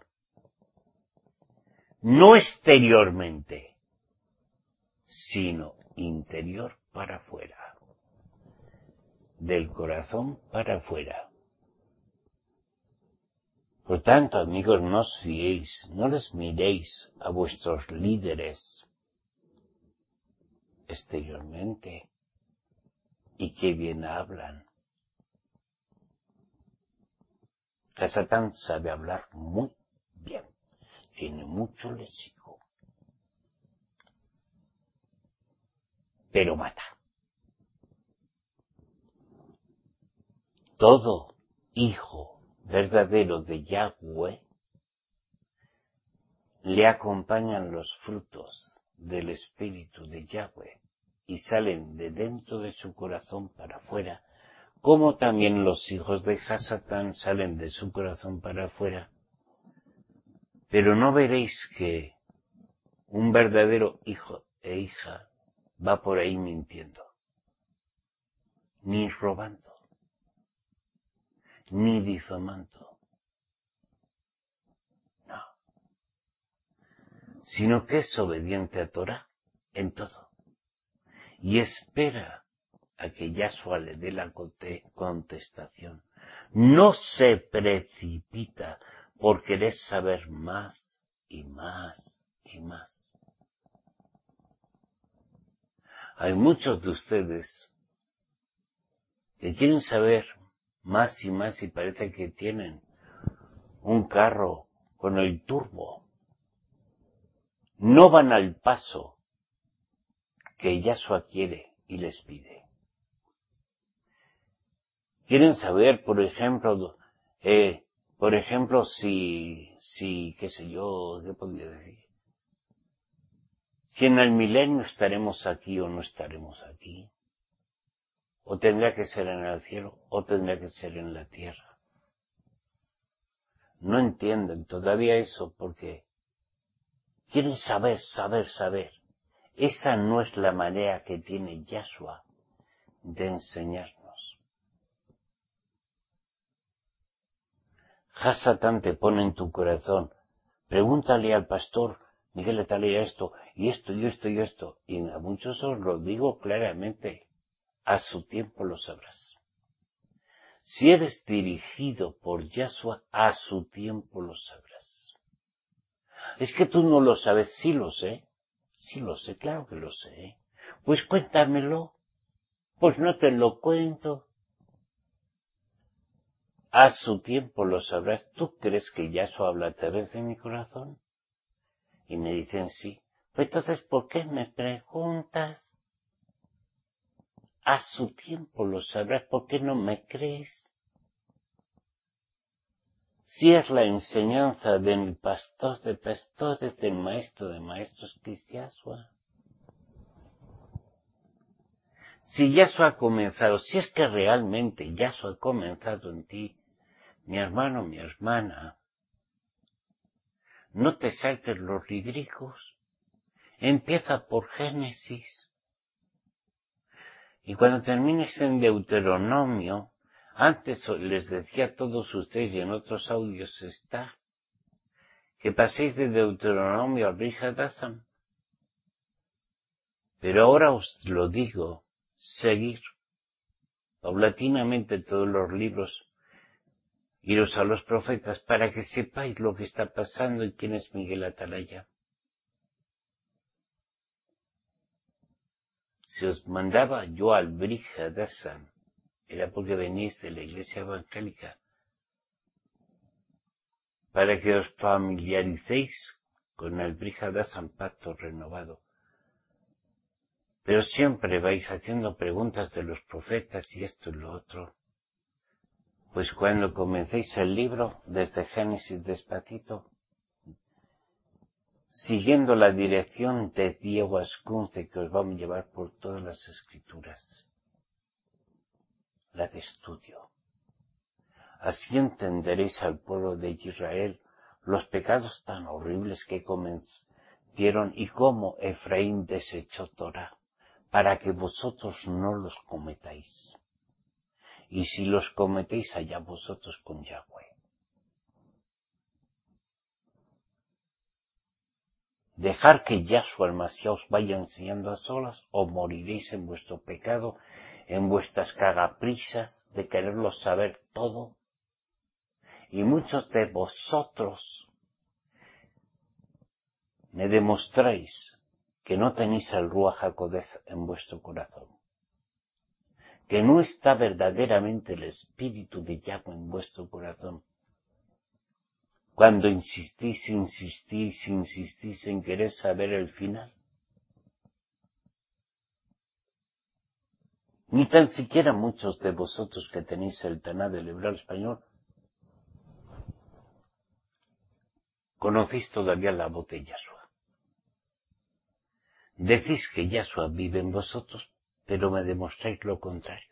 No exteriormente, sino interior para afuera. Del corazón para afuera. Por tanto, amigos, no os fiéis, no les miréis a vuestros líderes exteriormente y que bien hablan. Satán sabe hablar muy bien, tiene mucho léxico, pero mata. Todo hijo verdadero de Yahweh le acompañan los frutos del Espíritu de Yahweh y salen de dentro de su corazón para afuera, como también los hijos de Hasatán salen de su corazón para afuera. Pero no veréis que un verdadero hijo e hija va por ahí mintiendo, ni robando, ni difamando, no, sino que es obediente a Torah en todo y espera a que Yahshua le dé la contestación. No se precipita por querer saber más y más y más. Hay muchos de ustedes que quieren saber más y más y parece que tienen un carro con el turbo. No van al paso que Yahshua quiere y les pide. Quieren saber, por ejemplo, si, qué sé yo, ¿qué podría decir? Si en el milenio estaremos aquí o no estaremos aquí. O tendrá que ser en el cielo o tendrá que ser en la tierra. No entienden todavía eso porque quieren saber. Esa no es la manera que tiene Yahshua de enseñarnos. Hasatán te pone en tu corazón. Pregúntale al pastor Miguel Atalaya esto, y esto, y esto, y esto. Y a muchos os lo digo claramente. A su tiempo lo sabrás. Si eres dirigido por Yahshua, a su tiempo lo sabrás. Es que tú no lo sabes. Sí lo sé, claro que lo sé. Pues cuéntamelo. Pues no te lo cuento. A su tiempo lo sabrás. ¿Tú crees que Yahshua habla a través de mi corazón? Y me dicen sí. Pues entonces, ¿por qué me preguntas? A su tiempo lo sabrás. ¿Por qué no me crees? si es la enseñanza del pastor de pastores, del maestro de maestros, que es Yahshua. Si Yahshua ha comenzado, si es que realmente Yahshua ha comenzado en ti, mi hermano, mi hermana, no te saltes los libricos. Empieza por Génesis. Y cuando termines en Deuteronomio, antes les decía a todos ustedes y en otros audios está, que paséis de Deuteronomio a Brit Hadashah. Pero ahora os lo digo, seguir paulatinamente todos los libros, iros a los profetas para que sepáis lo que está pasando y quién es Miguel Atalaya. Si os mandaba yo al Brit Hadashah, era porque venís de la Iglesia Evangélica, para que os familiaricéis con el Brit Hadashah, pacto renovado. Pero siempre vais haciendo preguntas de los profetas y esto y lo otro. Pues cuando comencéis el libro, desde Génesis despacito, siguiendo la dirección de Diego Ascunce, que os va a llevar por todas las escrituras, la de estudio. Así entenderéis al pueblo de Israel los pecados tan horribles que cometieron y cómo Efraín desechó Torá, para que vosotros no los cometáis. Y si los cometéis, allá vosotros con Yahweh. Dejar que Yahshua el Mashiach os vaya enseñando a solas, o moriréis en vuestro pecado, en vuestras cagaprisas de quererlo saber todo. Y muchos de vosotros me demostráis que no tenéis el Ruach HaKodesh en vuestro corazón, que no está verdaderamente el Espíritu de Yahweh en vuestro corazón. Cuando insistís en querer saber el final, ni tan siquiera muchos de vosotros que tenéis el Taná del hebreo español, conocéis todavía la voz de Yahshua. Decís que Yahshua vive en vosotros, pero me demostráis lo contrario.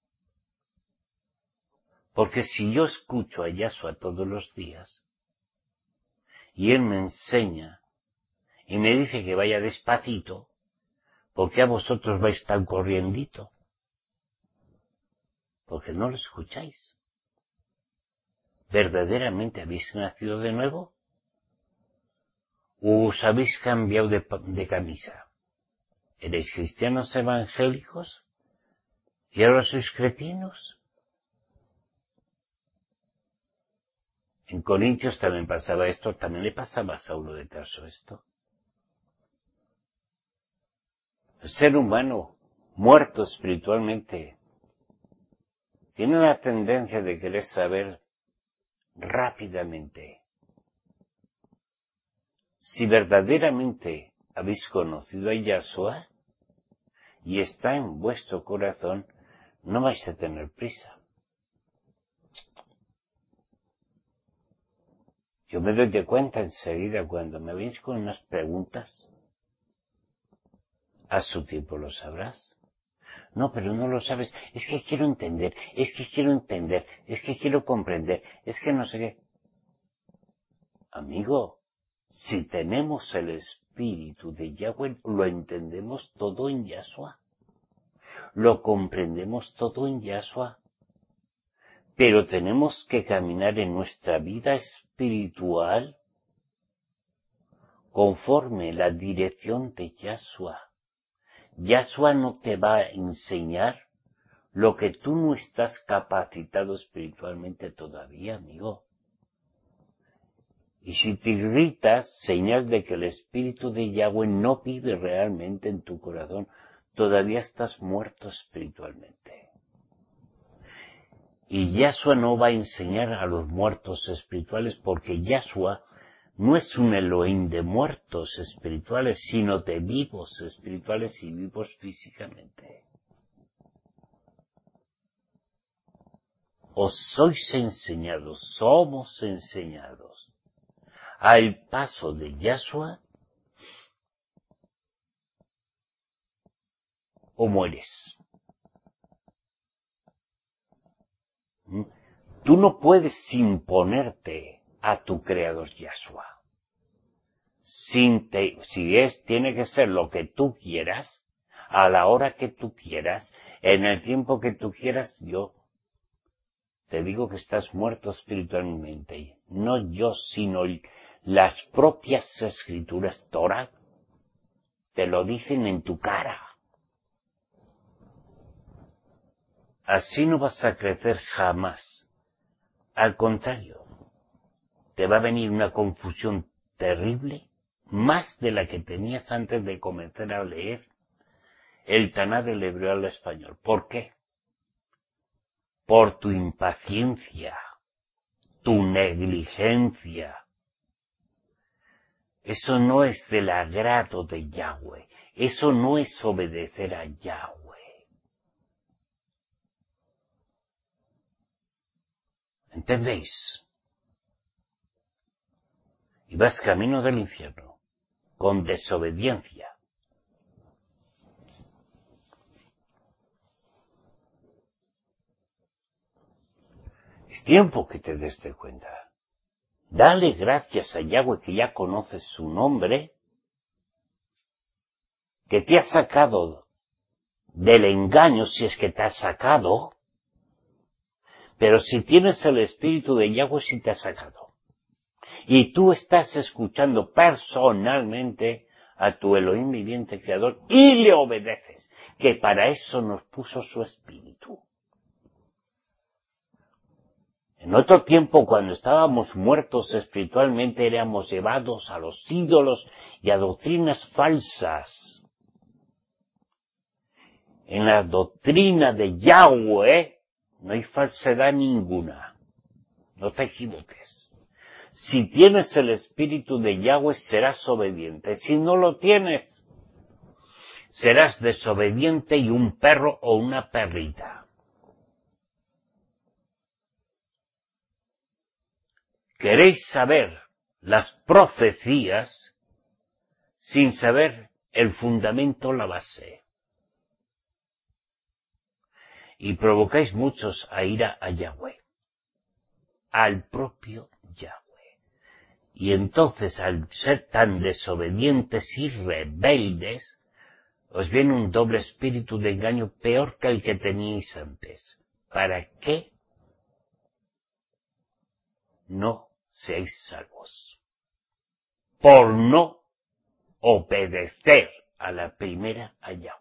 Porque si yo escucho a Yahshua todos los días, y él me enseña, y me dice que vaya despacito, ¿por qué a vosotros vais tan corriendito? Porque no lo escucháis. ¿Verdaderamente habéis nacido de nuevo? ¿O os habéis cambiado de camisa? ¿Erais cristianos evangélicos? ¿Y ahora sois cretinos? En Corintios también pasaba esto, también le pasaba a Saulo de Tarso esto. El ser humano, muerto espiritualmente, tiene la tendencia de querer saber rápidamente. Si verdaderamente habéis conocido a Yahshua y está en vuestro corazón, no vais a tener prisa. Yo me doy de cuenta enseguida cuando me venís con unas preguntas. A su tiempo lo sabrás. No, pero no lo sabes. Es que quiero entender, es que quiero comprender, es que no sé qué. Amigo, si tenemos el Espíritu de Yahweh, lo entendemos todo en Yahshua. Lo comprendemos todo en Yahshua. Pero tenemos que caminar en nuestra vida espiritual conforme la dirección de Yahshua. Yahshua no te va a enseñar lo que tú no estás capacitado espiritualmente todavía, amigo. Y si te irritas, señal de que el Espíritu de Yahweh no vive realmente en tu corazón, todavía estás muerto espiritualmente. Y Yahshua no va a enseñar a los muertos espirituales porque Yahshua no es un Elohim de muertos espirituales, sino de vivos espirituales y vivos físicamente. os sois enseñados, somos enseñados al paso de Yahshua, o mueres. Tú no puedes imponerte a tu creador Yahshua. Tiene que ser lo que tú quieras, a la hora que tú quieras, en el tiempo que tú quieras. Yo te digo que estás muerto espiritualmente. No yo, sino las propias escrituras Torah te lo dicen en tu cara. Así no vas a crecer jamás. Al contrario, te va a venir una confusión terrible, más de la que tenías antes de comenzar a leer el Taná del hebreo al español. ¿Por qué? Por tu impaciencia, tu negligencia. Eso no es del agrado de Yahweh. Eso no es obedecer a Yahweh. ¿Entendéis? Y vas camino del infierno, con desobediencia. Es tiempo que te des de cuenta. Dale gracias a Yahweh que ya conoces su nombre, que te ha sacado del engaño si es que te ha sacado, pero si tienes el espíritu de Yahweh sí te ha sacado. Y tú estás escuchando personalmente a tu Elohim viviente creador y le obedeces, que para eso nos puso su espíritu. En otro tiempo, cuando estábamos muertos espiritualmente, éramos llevados a los ídolos y a doctrinas falsas. En la doctrina de Yahweh no hay falsedad ninguna. No te equivoques. Si tienes el espíritu de Yahweh, serás obediente. Si no lo tienes, serás desobediente y un perro o una perrita. Queréis saber las profecías sin saber el fundamento, la base. Y provocáis muchos a ira a Yahweh, al propio Yahweh. Y entonces, al ser tan desobedientes y rebeldes, os viene un doble espíritu de engaño peor que el que teníais antes. ¿Para qué no seáis salvos? Por no obedecer a la primera a Yahweh.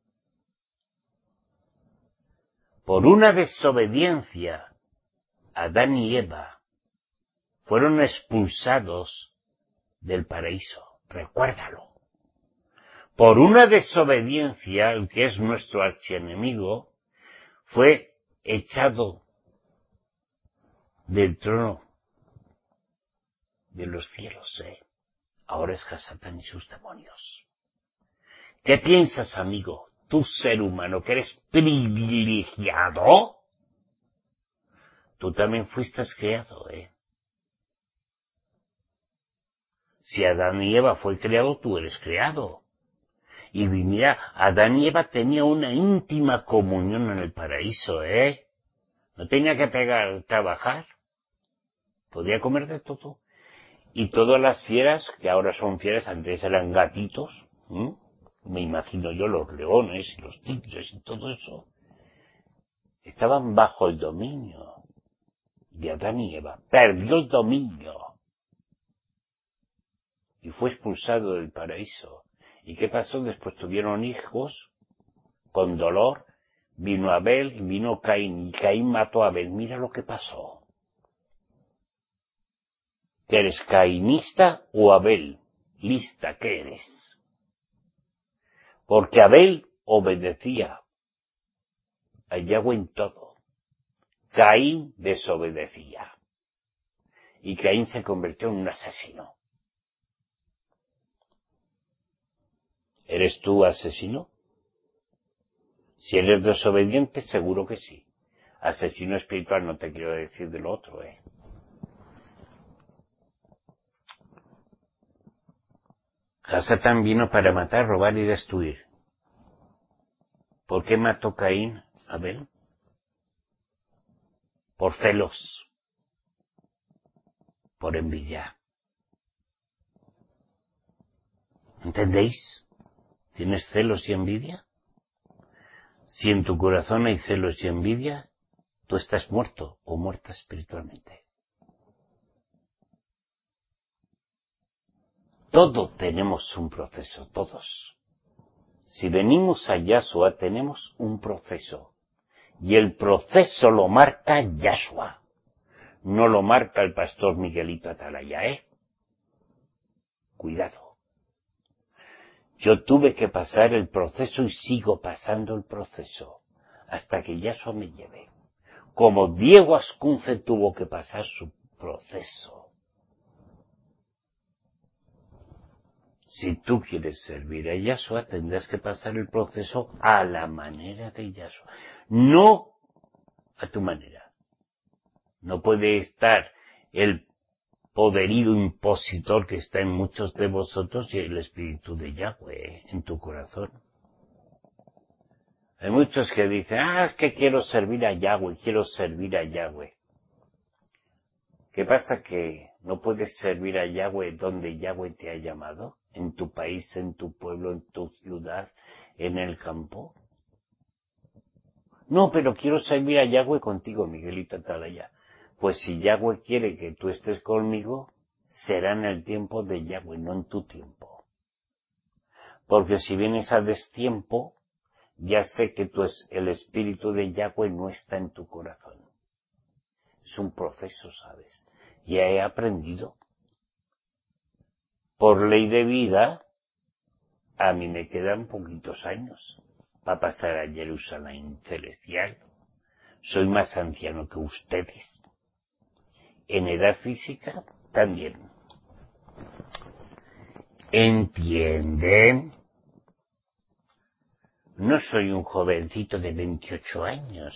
Por una desobediencia, Adán y Eva fueron expulsados del paraíso. Recuérdalo. Por una desobediencia, el que es nuestro archienemigo, fue echado del trono de los cielos, Ahora es Hasatán y sus demonios. ¿Qué piensas, amigo? Tú, ser humano, que eres privilegiado, tú también fuiste creado, Si Adán y Eva fue creado, tú eres creado. Y mira, Adán y Eva tenían una íntima comunión en el paraíso, No tenía que trabajar. Podía comer de todo. Y todas las fieras, que ahora son fieras, antes eran gatitos, me imagino yo los leones y los tigres y todo eso, estaban bajo el dominio de Adán y Eva. Perdió el dominio y fue expulsado del paraíso. ¿Y qué pasó? Después tuvieron hijos con dolor. Vino Abel y vino Caín, y Caín mató a Abel. Mira lo que pasó. ¿Que eres cainista o Abel? Lista, ¿qué eres? Porque Abel obedecía a Yahweh en todo. Caín desobedecía. Y Caín se convirtió en un asesino. ¿Eres tú asesino? Si eres desobediente, seguro que sí. Asesino espiritual no te quiero decir de lo otro, Satán vino para matar, robar y destruir. ¿Por qué mató Caín a Abel? Por celos, por envidia. ¿Entendéis? ¿Tienes celos y envidia? Si en tu corazón hay celos y envidia, tú estás muerto o muerta espiritualmente. Todos tenemos un proceso, todos. Si venimos a Yahshua tenemos un proceso. Y el proceso lo marca Yahshua. No lo marca el pastor Miguelito Atalaya, Cuidado. Yo tuve que pasar el proceso y sigo pasando el proceso hasta que Yahshua me lleve. Como Diego Ascunce tuvo que pasar su proceso. Si tú quieres servir a Yahshua, tendrás que pasar el proceso a la manera de Yahshua. No a tu manera. No puede estar el poderío impositor que está en muchos de vosotros y el espíritu de Yahweh en tu corazón. Hay muchos que dicen, es que quiero servir a Yahweh, quiero servir a Yahweh. ¿Qué pasa? Que no puedes servir a Yahweh donde Yahweh te ha llamado, en tu país, en tu pueblo, en tu ciudad, en el campo. No, pero quiero servir a Yahweh contigo, Miguelito Atalaya. Pues si Yahweh quiere que tú estés conmigo, será en el tiempo de Yahweh, no en tu tiempo. Porque si vienes a destiempo, ya sé que el espíritu de Yahweh no está en tu corazón. Es un proceso, ¿sabes? Ya he aprendido. Por ley de vida, a mí me quedan poquitos años para pasar a Jerusalén celestial. Soy más anciano que ustedes. En edad física, también. ¿Entienden? No soy un jovencito de 28 años,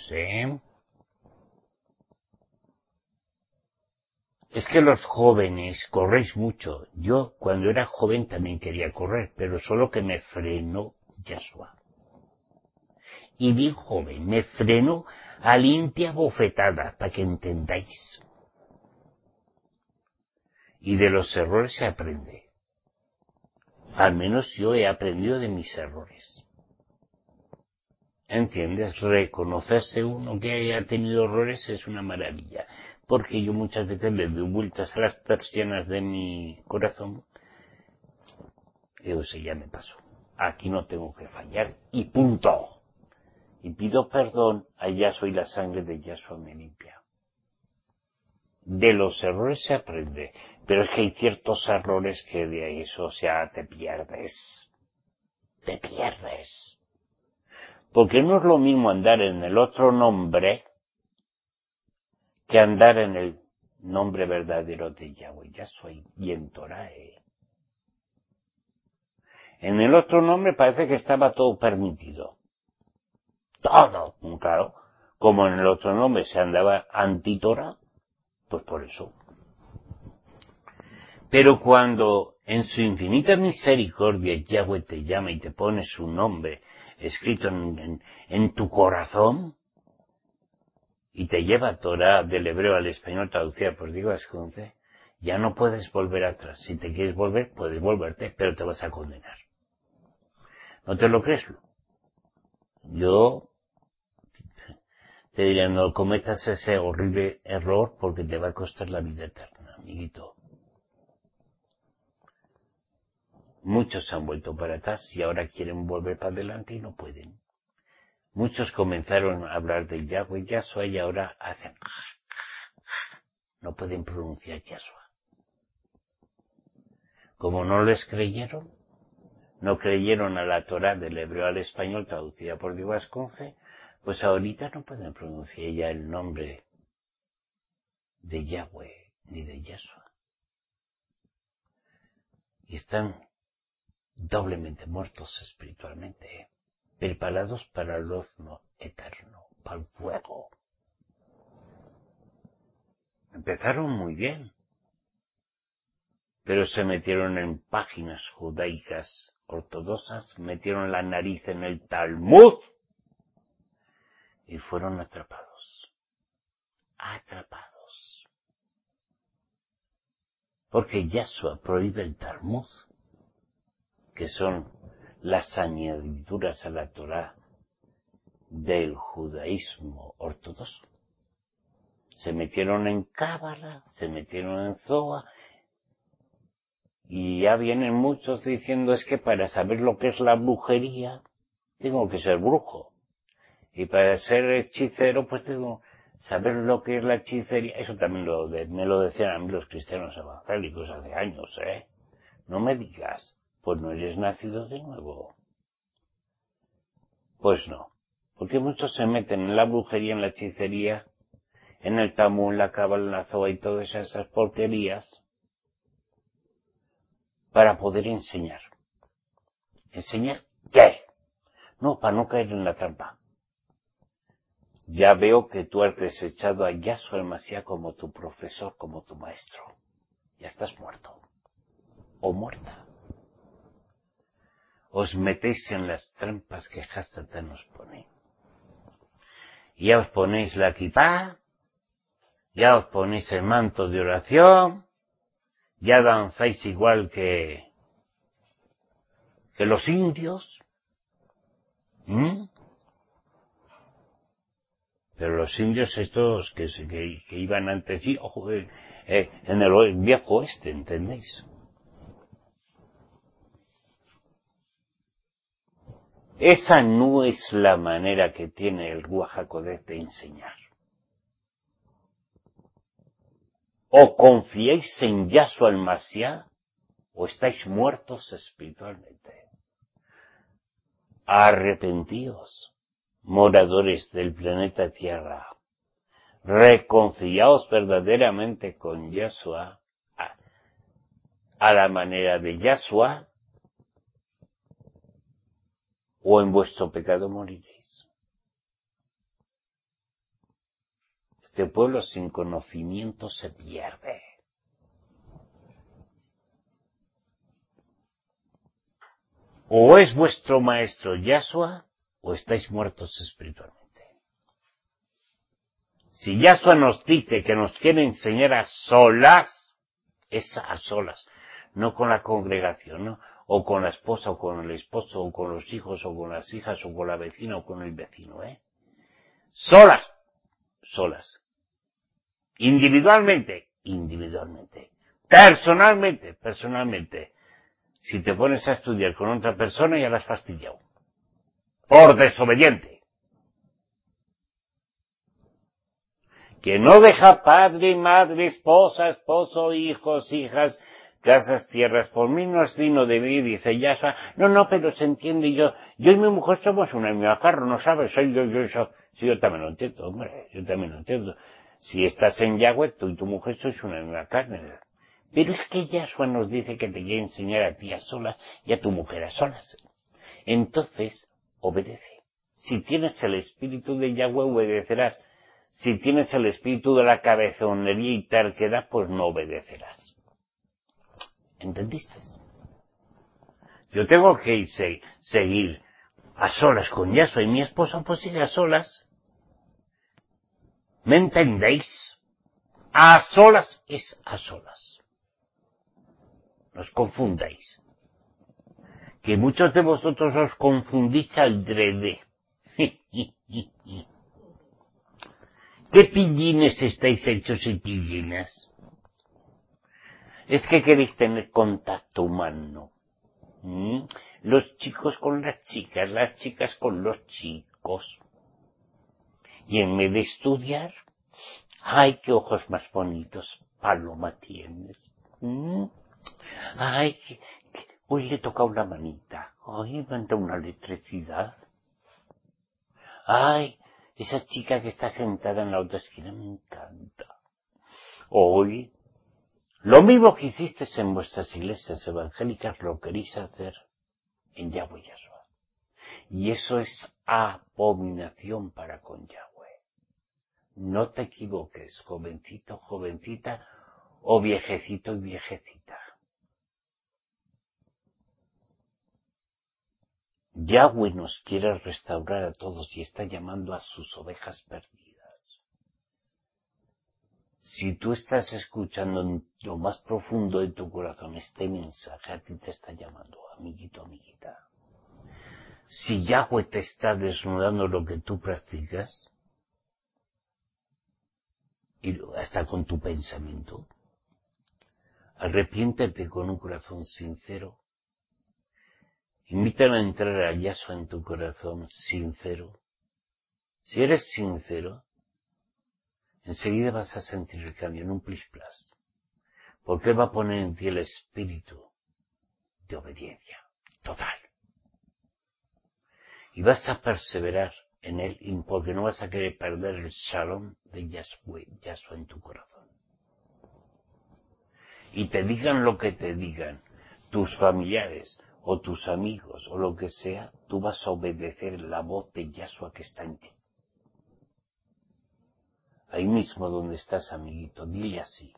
Es que los jóvenes corréis mucho. Yo, cuando era joven, también quería correr, pero solo que me frenó Yahshua. Y bien joven, me frenó a limpia bofetada, para que entendáis. Y de los errores se aprende. Al menos yo he aprendido de mis errores. ¿Entiendes? Reconocerse uno que haya tenido errores es una maravilla. Porque yo muchas veces le doy vueltas a las persianas de mi corazón. Y digo, sí, ya me pasó. Aquí no tengo que fallar. Y punto. Y pido perdón a Yahshua y la sangre de Yahshua me limpia. De los errores se aprende. Pero es que hay ciertos errores que de eso, te pierdes. Te pierdes. Porque no es lo mismo andar en el otro nombre que andar en el nombre verdadero de Yahweh. Yahshua y en Torah. En el otro nombre parece que estaba todo permitido. Todo, claro. Como en el otro nombre se andaba anti-Torah, pues por eso. Pero cuando en su infinita misericordia Yahweh te llama y te pone su nombre escrito en tu corazón y te lleva Torah del hebreo al español traducida por Diego Ascunce, ya no puedes volver atrás. Si te quieres volver, puedes volverte, pero te vas a condenar. ¿No te lo crees? Yo te diría, no cometas ese horrible error porque te va a costar la vida eterna, amiguito. Muchos se han vuelto para atrás y ahora quieren volver para adelante y no pueden. Muchos comenzaron a hablar de Yahweh, Yahshua y ahora hacen... No pueden pronunciar Yahshua. Como no les creyeron, no creyeron a la Torah del hebreo al español traducida por Diego Ascunce, pues ahorita no pueden pronunciar ya el nombre de Yahweh ni de Yahshua. Y están doblemente muertos espiritualmente, preparados para el horno eterno, para el fuego. Empezaron muy bien, pero se metieron en páginas judaicas ortodoxas, metieron la nariz en el Talmud y fueron atrapados. Atrapados. Porque Yahshua prohíbe el Talmud, que son las añadiduras a la Torá del judaísmo ortodoxo. Se metieron en Cábala, se metieron en Zohar, y ya vienen muchos diciendo es que para saber lo que es la brujería tengo que ser brujo, y para ser hechicero pues tengo que saber lo que es la hechicería. Eso también me lo decían a mí los cristianos evangélicos hace años, no me digas, pues no eres nacido de nuevo. Pues no, porque muchos se meten en la brujería, en la hechicería, en el Talmud, en la Cábala, en la Zohar y todas esas porquerías para poder enseñar. ¿Enseñar qué? No, para no caer en la trampa. Ya veo que tú has desechado a Yahshua el Mashiach como tu profesor, como tu maestro. Ya estás muerto. O muerta. Os metéis en las trampas que Hasatán os pone. Ya os ponéis la kipá, ya os ponéis el manto de oración, ya danzáis igual que los indios. Pero los indios estos que iban antes, sí, ojo, en el viejo oeste, ¿entendéis? Esa no es la manera que tiene el Ruach HaKodesh de enseñar. O confiáis en Yahshua el Mashiach, o estáis muertos espiritualmente. Arrepentíos, moradores del planeta Tierra. Reconciliaos verdaderamente con Yahshua, a la manera de Yahshua, o en vuestro pecado moriréis. Este pueblo sin conocimiento se pierde. O es vuestro maestro Yahshua, o estáis muertos espiritualmente. Si Yahshua nos dice que nos quiere enseñar a solas, es a solas, no con la congregación, ¿no? O con la esposa, o con el esposo, o con los hijos, o con las hijas, o con la vecina, o con el vecino, Solas, solas. Individualmente, individualmente. Personalmente, personalmente. Si te pones a estudiar con otra persona, ya la has fastidiado. Por desobediente. Que no deja padre, madre, esposa, esposo, hijos, hijas, casas, tierras. Por mí no es digno de mí, dice Yahshua. No, pero se entiende. Yo y mi mujer somos una misma carro, ¿no sabes? Sí, yo también lo entiendo, hombre. Yo también lo entiendo. Si estás en Yahweh, tú y tu mujer sois una misma carne. Pero es que Yahshua nos dice que te quiere enseñar a ti a solas y a tu mujer a solas. Entonces, obedece. Si tienes el espíritu de Yahweh, obedecerás. Si tienes el espíritu de la cabezonería y terquedad, pues no obedecerás. ¿Entendiste? Yo tengo que seguir a solas con Yahshua y mi esposa pues sigue a solas. ¿Me entendéis? A solas es a solas. No os confundáis. Que muchos de vosotros os confundís al drede. ¿Qué pillines estáis hechos y pillinas? Es que queréis tener contacto humano. Los chicos con las chicas con los chicos. Y en vez de estudiar, ¡ay, qué ojos más bonitos, Paloma, tienes! ¡Ay, hoy le he tocado la manita! ¡Ay, me anda una electricidad! ¡Ay, esa chica que está sentada en la otra esquina me encanta! Hoy, lo mismo que hicisteis en vuestras iglesias evangélicas, lo queréis hacer en Yahweh Yahshua. Y eso es abominación para con Yahweh. No te equivoques, jovencito, jovencita, o viejecito y viejecita. Yahweh nos quiere restaurar a todos y está llamando a sus ovejas perdidas. Si tú estás escuchando en lo más profundo de tu corazón este mensaje, a ti te está llamando, amiguito, amiguita. Si Yahweh te está desnudando lo que tú practicas, y hasta con tu pensamiento, arrepiéntete con un corazón sincero. Invítala a entrar a Yahshua en tu corazón sincero. Si eres sincero, enseguida vas a sentir el cambio en un plis-plas. Porque va a poner en ti el espíritu de obediencia total. Y vas a perseverar en él porque no vas a querer perder el shalom de Yahshua en tu corazón. Y te digan lo que te digan, tus familiares o tus amigos o lo que sea, tú vas a obedecer la voz de Yahshua que está en ti. Ahí mismo donde estás, amiguito, dile así.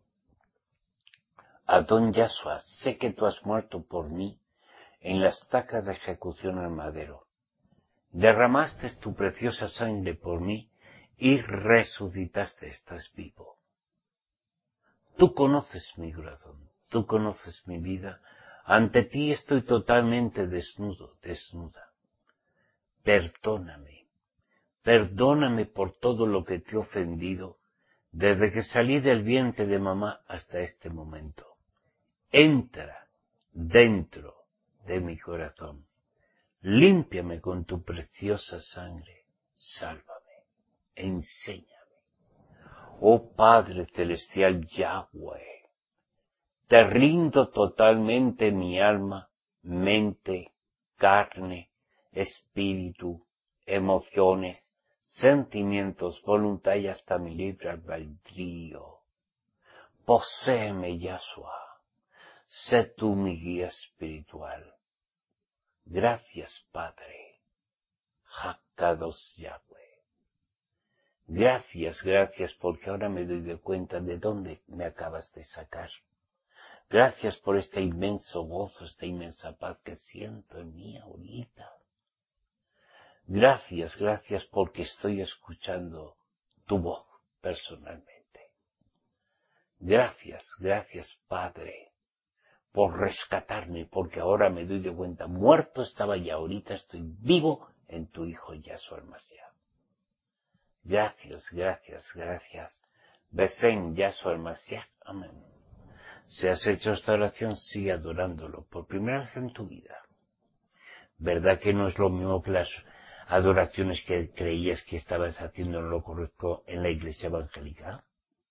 Adón Yahshua, sé que tú has muerto por mí en la estaca de ejecución al madero. Derramaste tu preciosa sangre por mí y resucitaste, estás vivo. Tú conoces mi corazón, tú conoces mi vida. Ante ti estoy totalmente desnudo, desnuda. Perdóname, perdóname por todo lo que te he ofendido desde que salí del vientre de mamá hasta este momento. Entra dentro de mi corazón. Límpiame con tu preciosa sangre. Sálvame. Enséñame. Oh Padre Celestial Yahweh, te rindo totalmente mi alma, mente, carne, espíritu, emociones, sentimientos, voluntad y hasta mi libre albedrío. Poséeme, Yahshua. Sé tú mi guía espiritual. Gracias, Padre. Hakados Yahweh. Gracias, porque ahora me doy de cuenta de dónde me acabas de sacar. Gracias por este inmenso gozo, esta inmensa paz que siento en mí ahorita. Gracias porque estoy escuchando tu voz personalmente. Gracias, Padre, por rescatarme, porque ahora me doy de cuenta, muerto estaba y ahorita estoy vivo en tu Hijo Yahshua el Mashiach. Gracias. Besén Yahshua el Mashiach. Amén. Si has hecho esta oración, sigue adorándolo por primera vez en tu vida. ¿Verdad que no es lo mismo que las adoraciones que creías que estabas haciendo en lo correcto en la iglesia evangélica?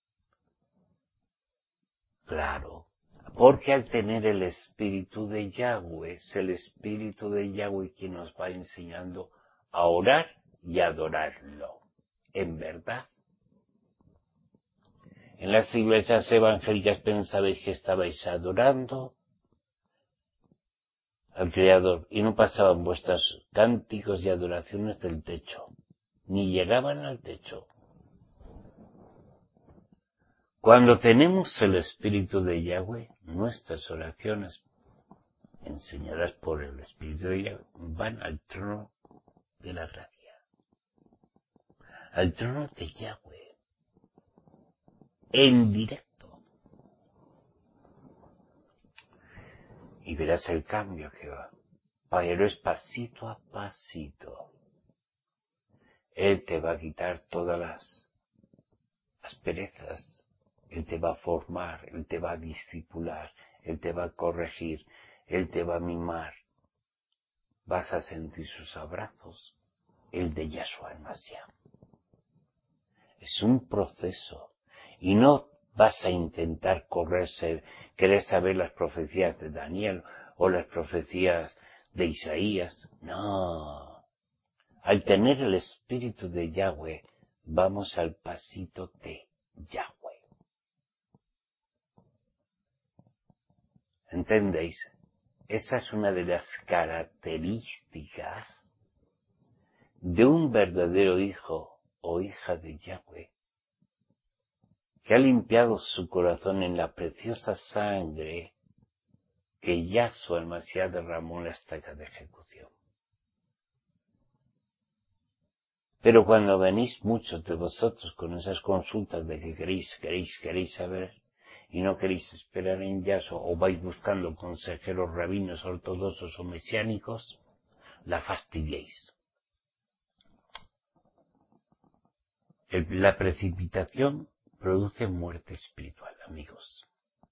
Claro, porque al tener el Espíritu de Yahweh, es el Espíritu de Yahweh quien nos va enseñando a orar y a adorarlo. En verdad. En las iglesias evangélicas pensabais que estabais adorando al Creador y no pasaban vuestros cánticos y adoraciones del techo, ni llegaban al techo. Cuando tenemos el Espíritu de Yahweh, nuestras oraciones, enseñadas por el Espíritu de Yahweh, van al trono de la gracia, al trono de Yahweh, en directo. Y verás el cambio que va. Pero es pasito a pasito. Él te va a quitar todas las asperezas. Él te va a formar, Él te va a discipular, Él te va a corregir, Él te va a mimar. Vas a sentir sus abrazos, el de Yahshua el Mashiach. Es un proceso. Y no vas a intentar querer saber las profecías de Daniel o las profecías de Isaías. No. Al tener el Espíritu de Yahweh, vamos al pasito de Yahweh. ¿Entendéis? Esa es una de las características de un verdadero hijo o hija de Yahweh, que ha limpiado su corazón en la preciosa sangre que Yahshua el Mashiach derramó en la estaca de ejecución. Pero cuando venís muchos de vosotros con esas consultas de que queréis saber, y no queréis esperar en Yahshua, o vais buscando consejeros rabinos ortodoxos o mesiánicos, la fastidiéis. La precipitación produce muerte espiritual, amigos.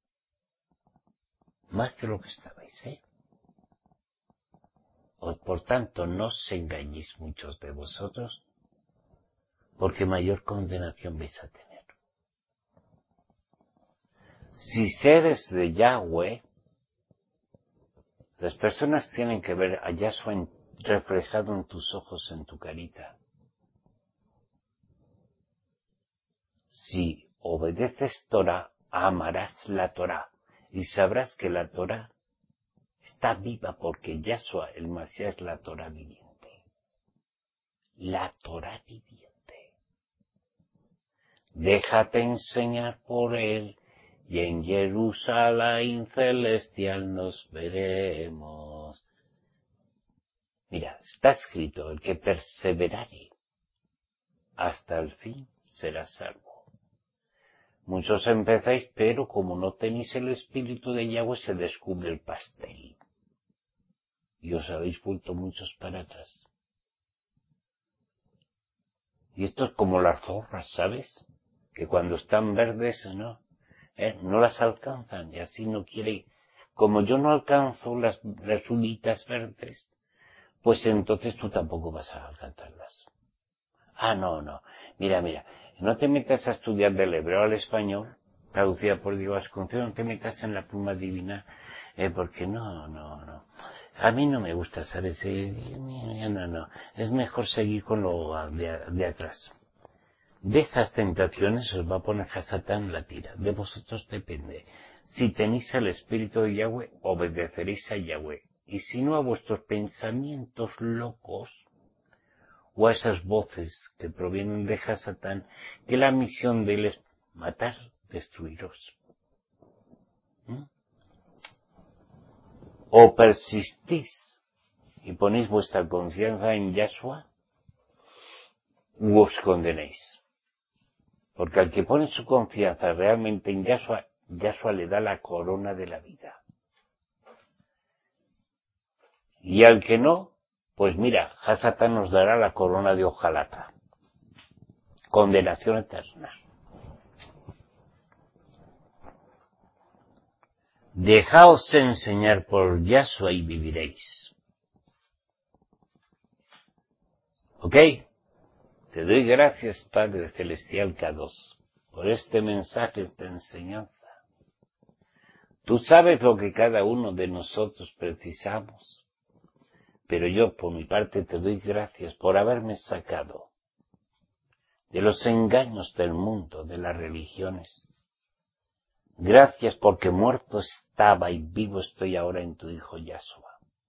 Más de lo que estabais, Por tanto, no os engañéis muchos de vosotros, porque mayor condenación vais a tener. Si seres de Yahweh, las personas tienen que ver a Yahshua reflejado en tus ojos, en tu carita. Si obedeces Torah, amarás la Torah y sabrás que la Torah está viva porque Yahshua el Mashiach es la Torah viviente. La Torah viviente. Déjate enseñar por él y en Jerusalén celestial nos veremos. Mira, está escrito, el que perseverare hasta el fin será salvo. Muchos empezáis, pero como no tenéis el espíritu de Yahweh, se descubre el pastel. Y os habéis vuelto muchos para atrás. Y esto es como las zorras, ¿sabes? Que cuando están verdes, no las alcanzan. Y así no quiere. Como yo no alcanzo las uvitas verdes, pues entonces tú tampoco vas a alcanzarlas. No. Mira. No te metas a estudiar del hebreo al español, traducida por Diego Vasconcelos, no te metas en la pluma divina, porque no. A mí no me gusta, ¿sabes? No. Es mejor seguir con lo de atrás. De esas tentaciones os va a poner Hasatán la tira. De vosotros depende. Si tenéis el espíritu de Yahweh, obedeceréis a Yahweh. Y si no, a vuestros pensamientos locos, o a esas voces que provienen de Hasatán, que la misión de él es matar, destruiros. O persistís y ponéis vuestra confianza en Yahshua, u os condenéis. Porque al que pone su confianza realmente en Yahshua, Yahshua le da la corona de la vida. Y al que no, pues mira, Hasatán nos dará la corona de hojalata. Condenación eterna. Dejaos enseñar por Yahshua y viviréis. ¿Ok? Te doy gracias, Padre Celestial Kadosh, por este mensaje, esta enseñanza. Tú sabes lo que cada uno de nosotros precisamos, pero yo, por mi parte, te doy gracias por haberme sacado de los engaños del mundo, de las religiones. Gracias porque muerto estaba y vivo estoy ahora en tu Hijo Yahshua.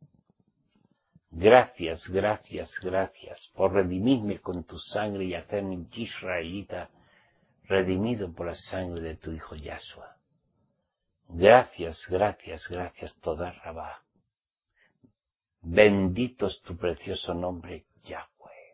Gracias por redimirme con tu sangre y hacerme israelita, redimido por la sangre de tu Hijo Yahshua. Gracias, toda Rabá. Bendito es tu precioso nombre, Yahweh.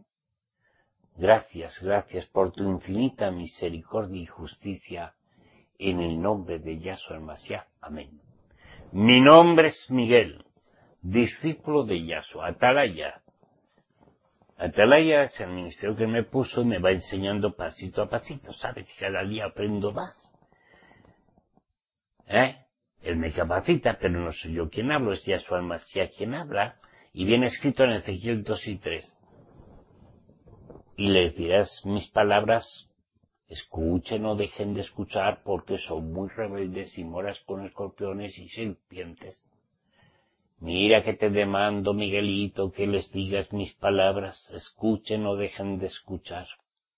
Gracias por tu infinita misericordia y justicia, en el nombre de Yahshua el Mashiach. Amén. Mi nombre es Miguel, discípulo de Yahshua, Atalaya. Atalaya es el ministerio que me puso y me va enseñando pasito a pasito, ¿sabes? Cada día aprendo más. Él me capacita, pero no soy yo quien hablo, es Yahshua el Mashiach quien habla, y viene escrito en Ezequiel 2 y 3. Y les dirás mis palabras, escuchen o dejen de escuchar, porque son muy rebeldes y moras con escorpiones y serpientes. Mira que te demando, Miguelito, que les digas mis palabras, escuchen o dejen de escuchar.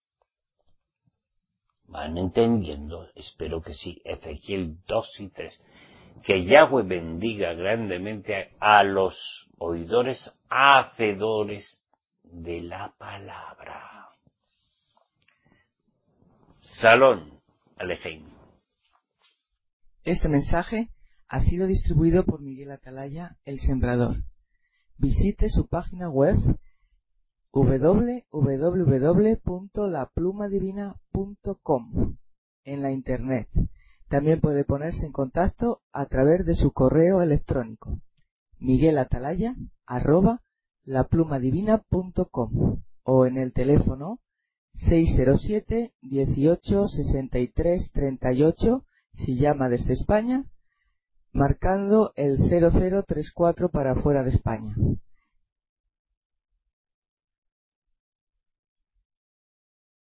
¿Van entendiendo? Espero que sí. Ezequiel 2 y 3. Que Yahweh bendiga grandemente a los oidores, hacedores de la palabra. Salón Alejain. Este mensaje ha sido distribuido por Miguel Atalaya, el Sembrador. Visite su página web www.laplumadivina.com en la internet. También puede ponerse en contacto a través de su correo electrónico miguelatalaya@laplumadivina.com o en el teléfono 607 18 63 38 si llama desde España, marcando el 0034 para fuera de España.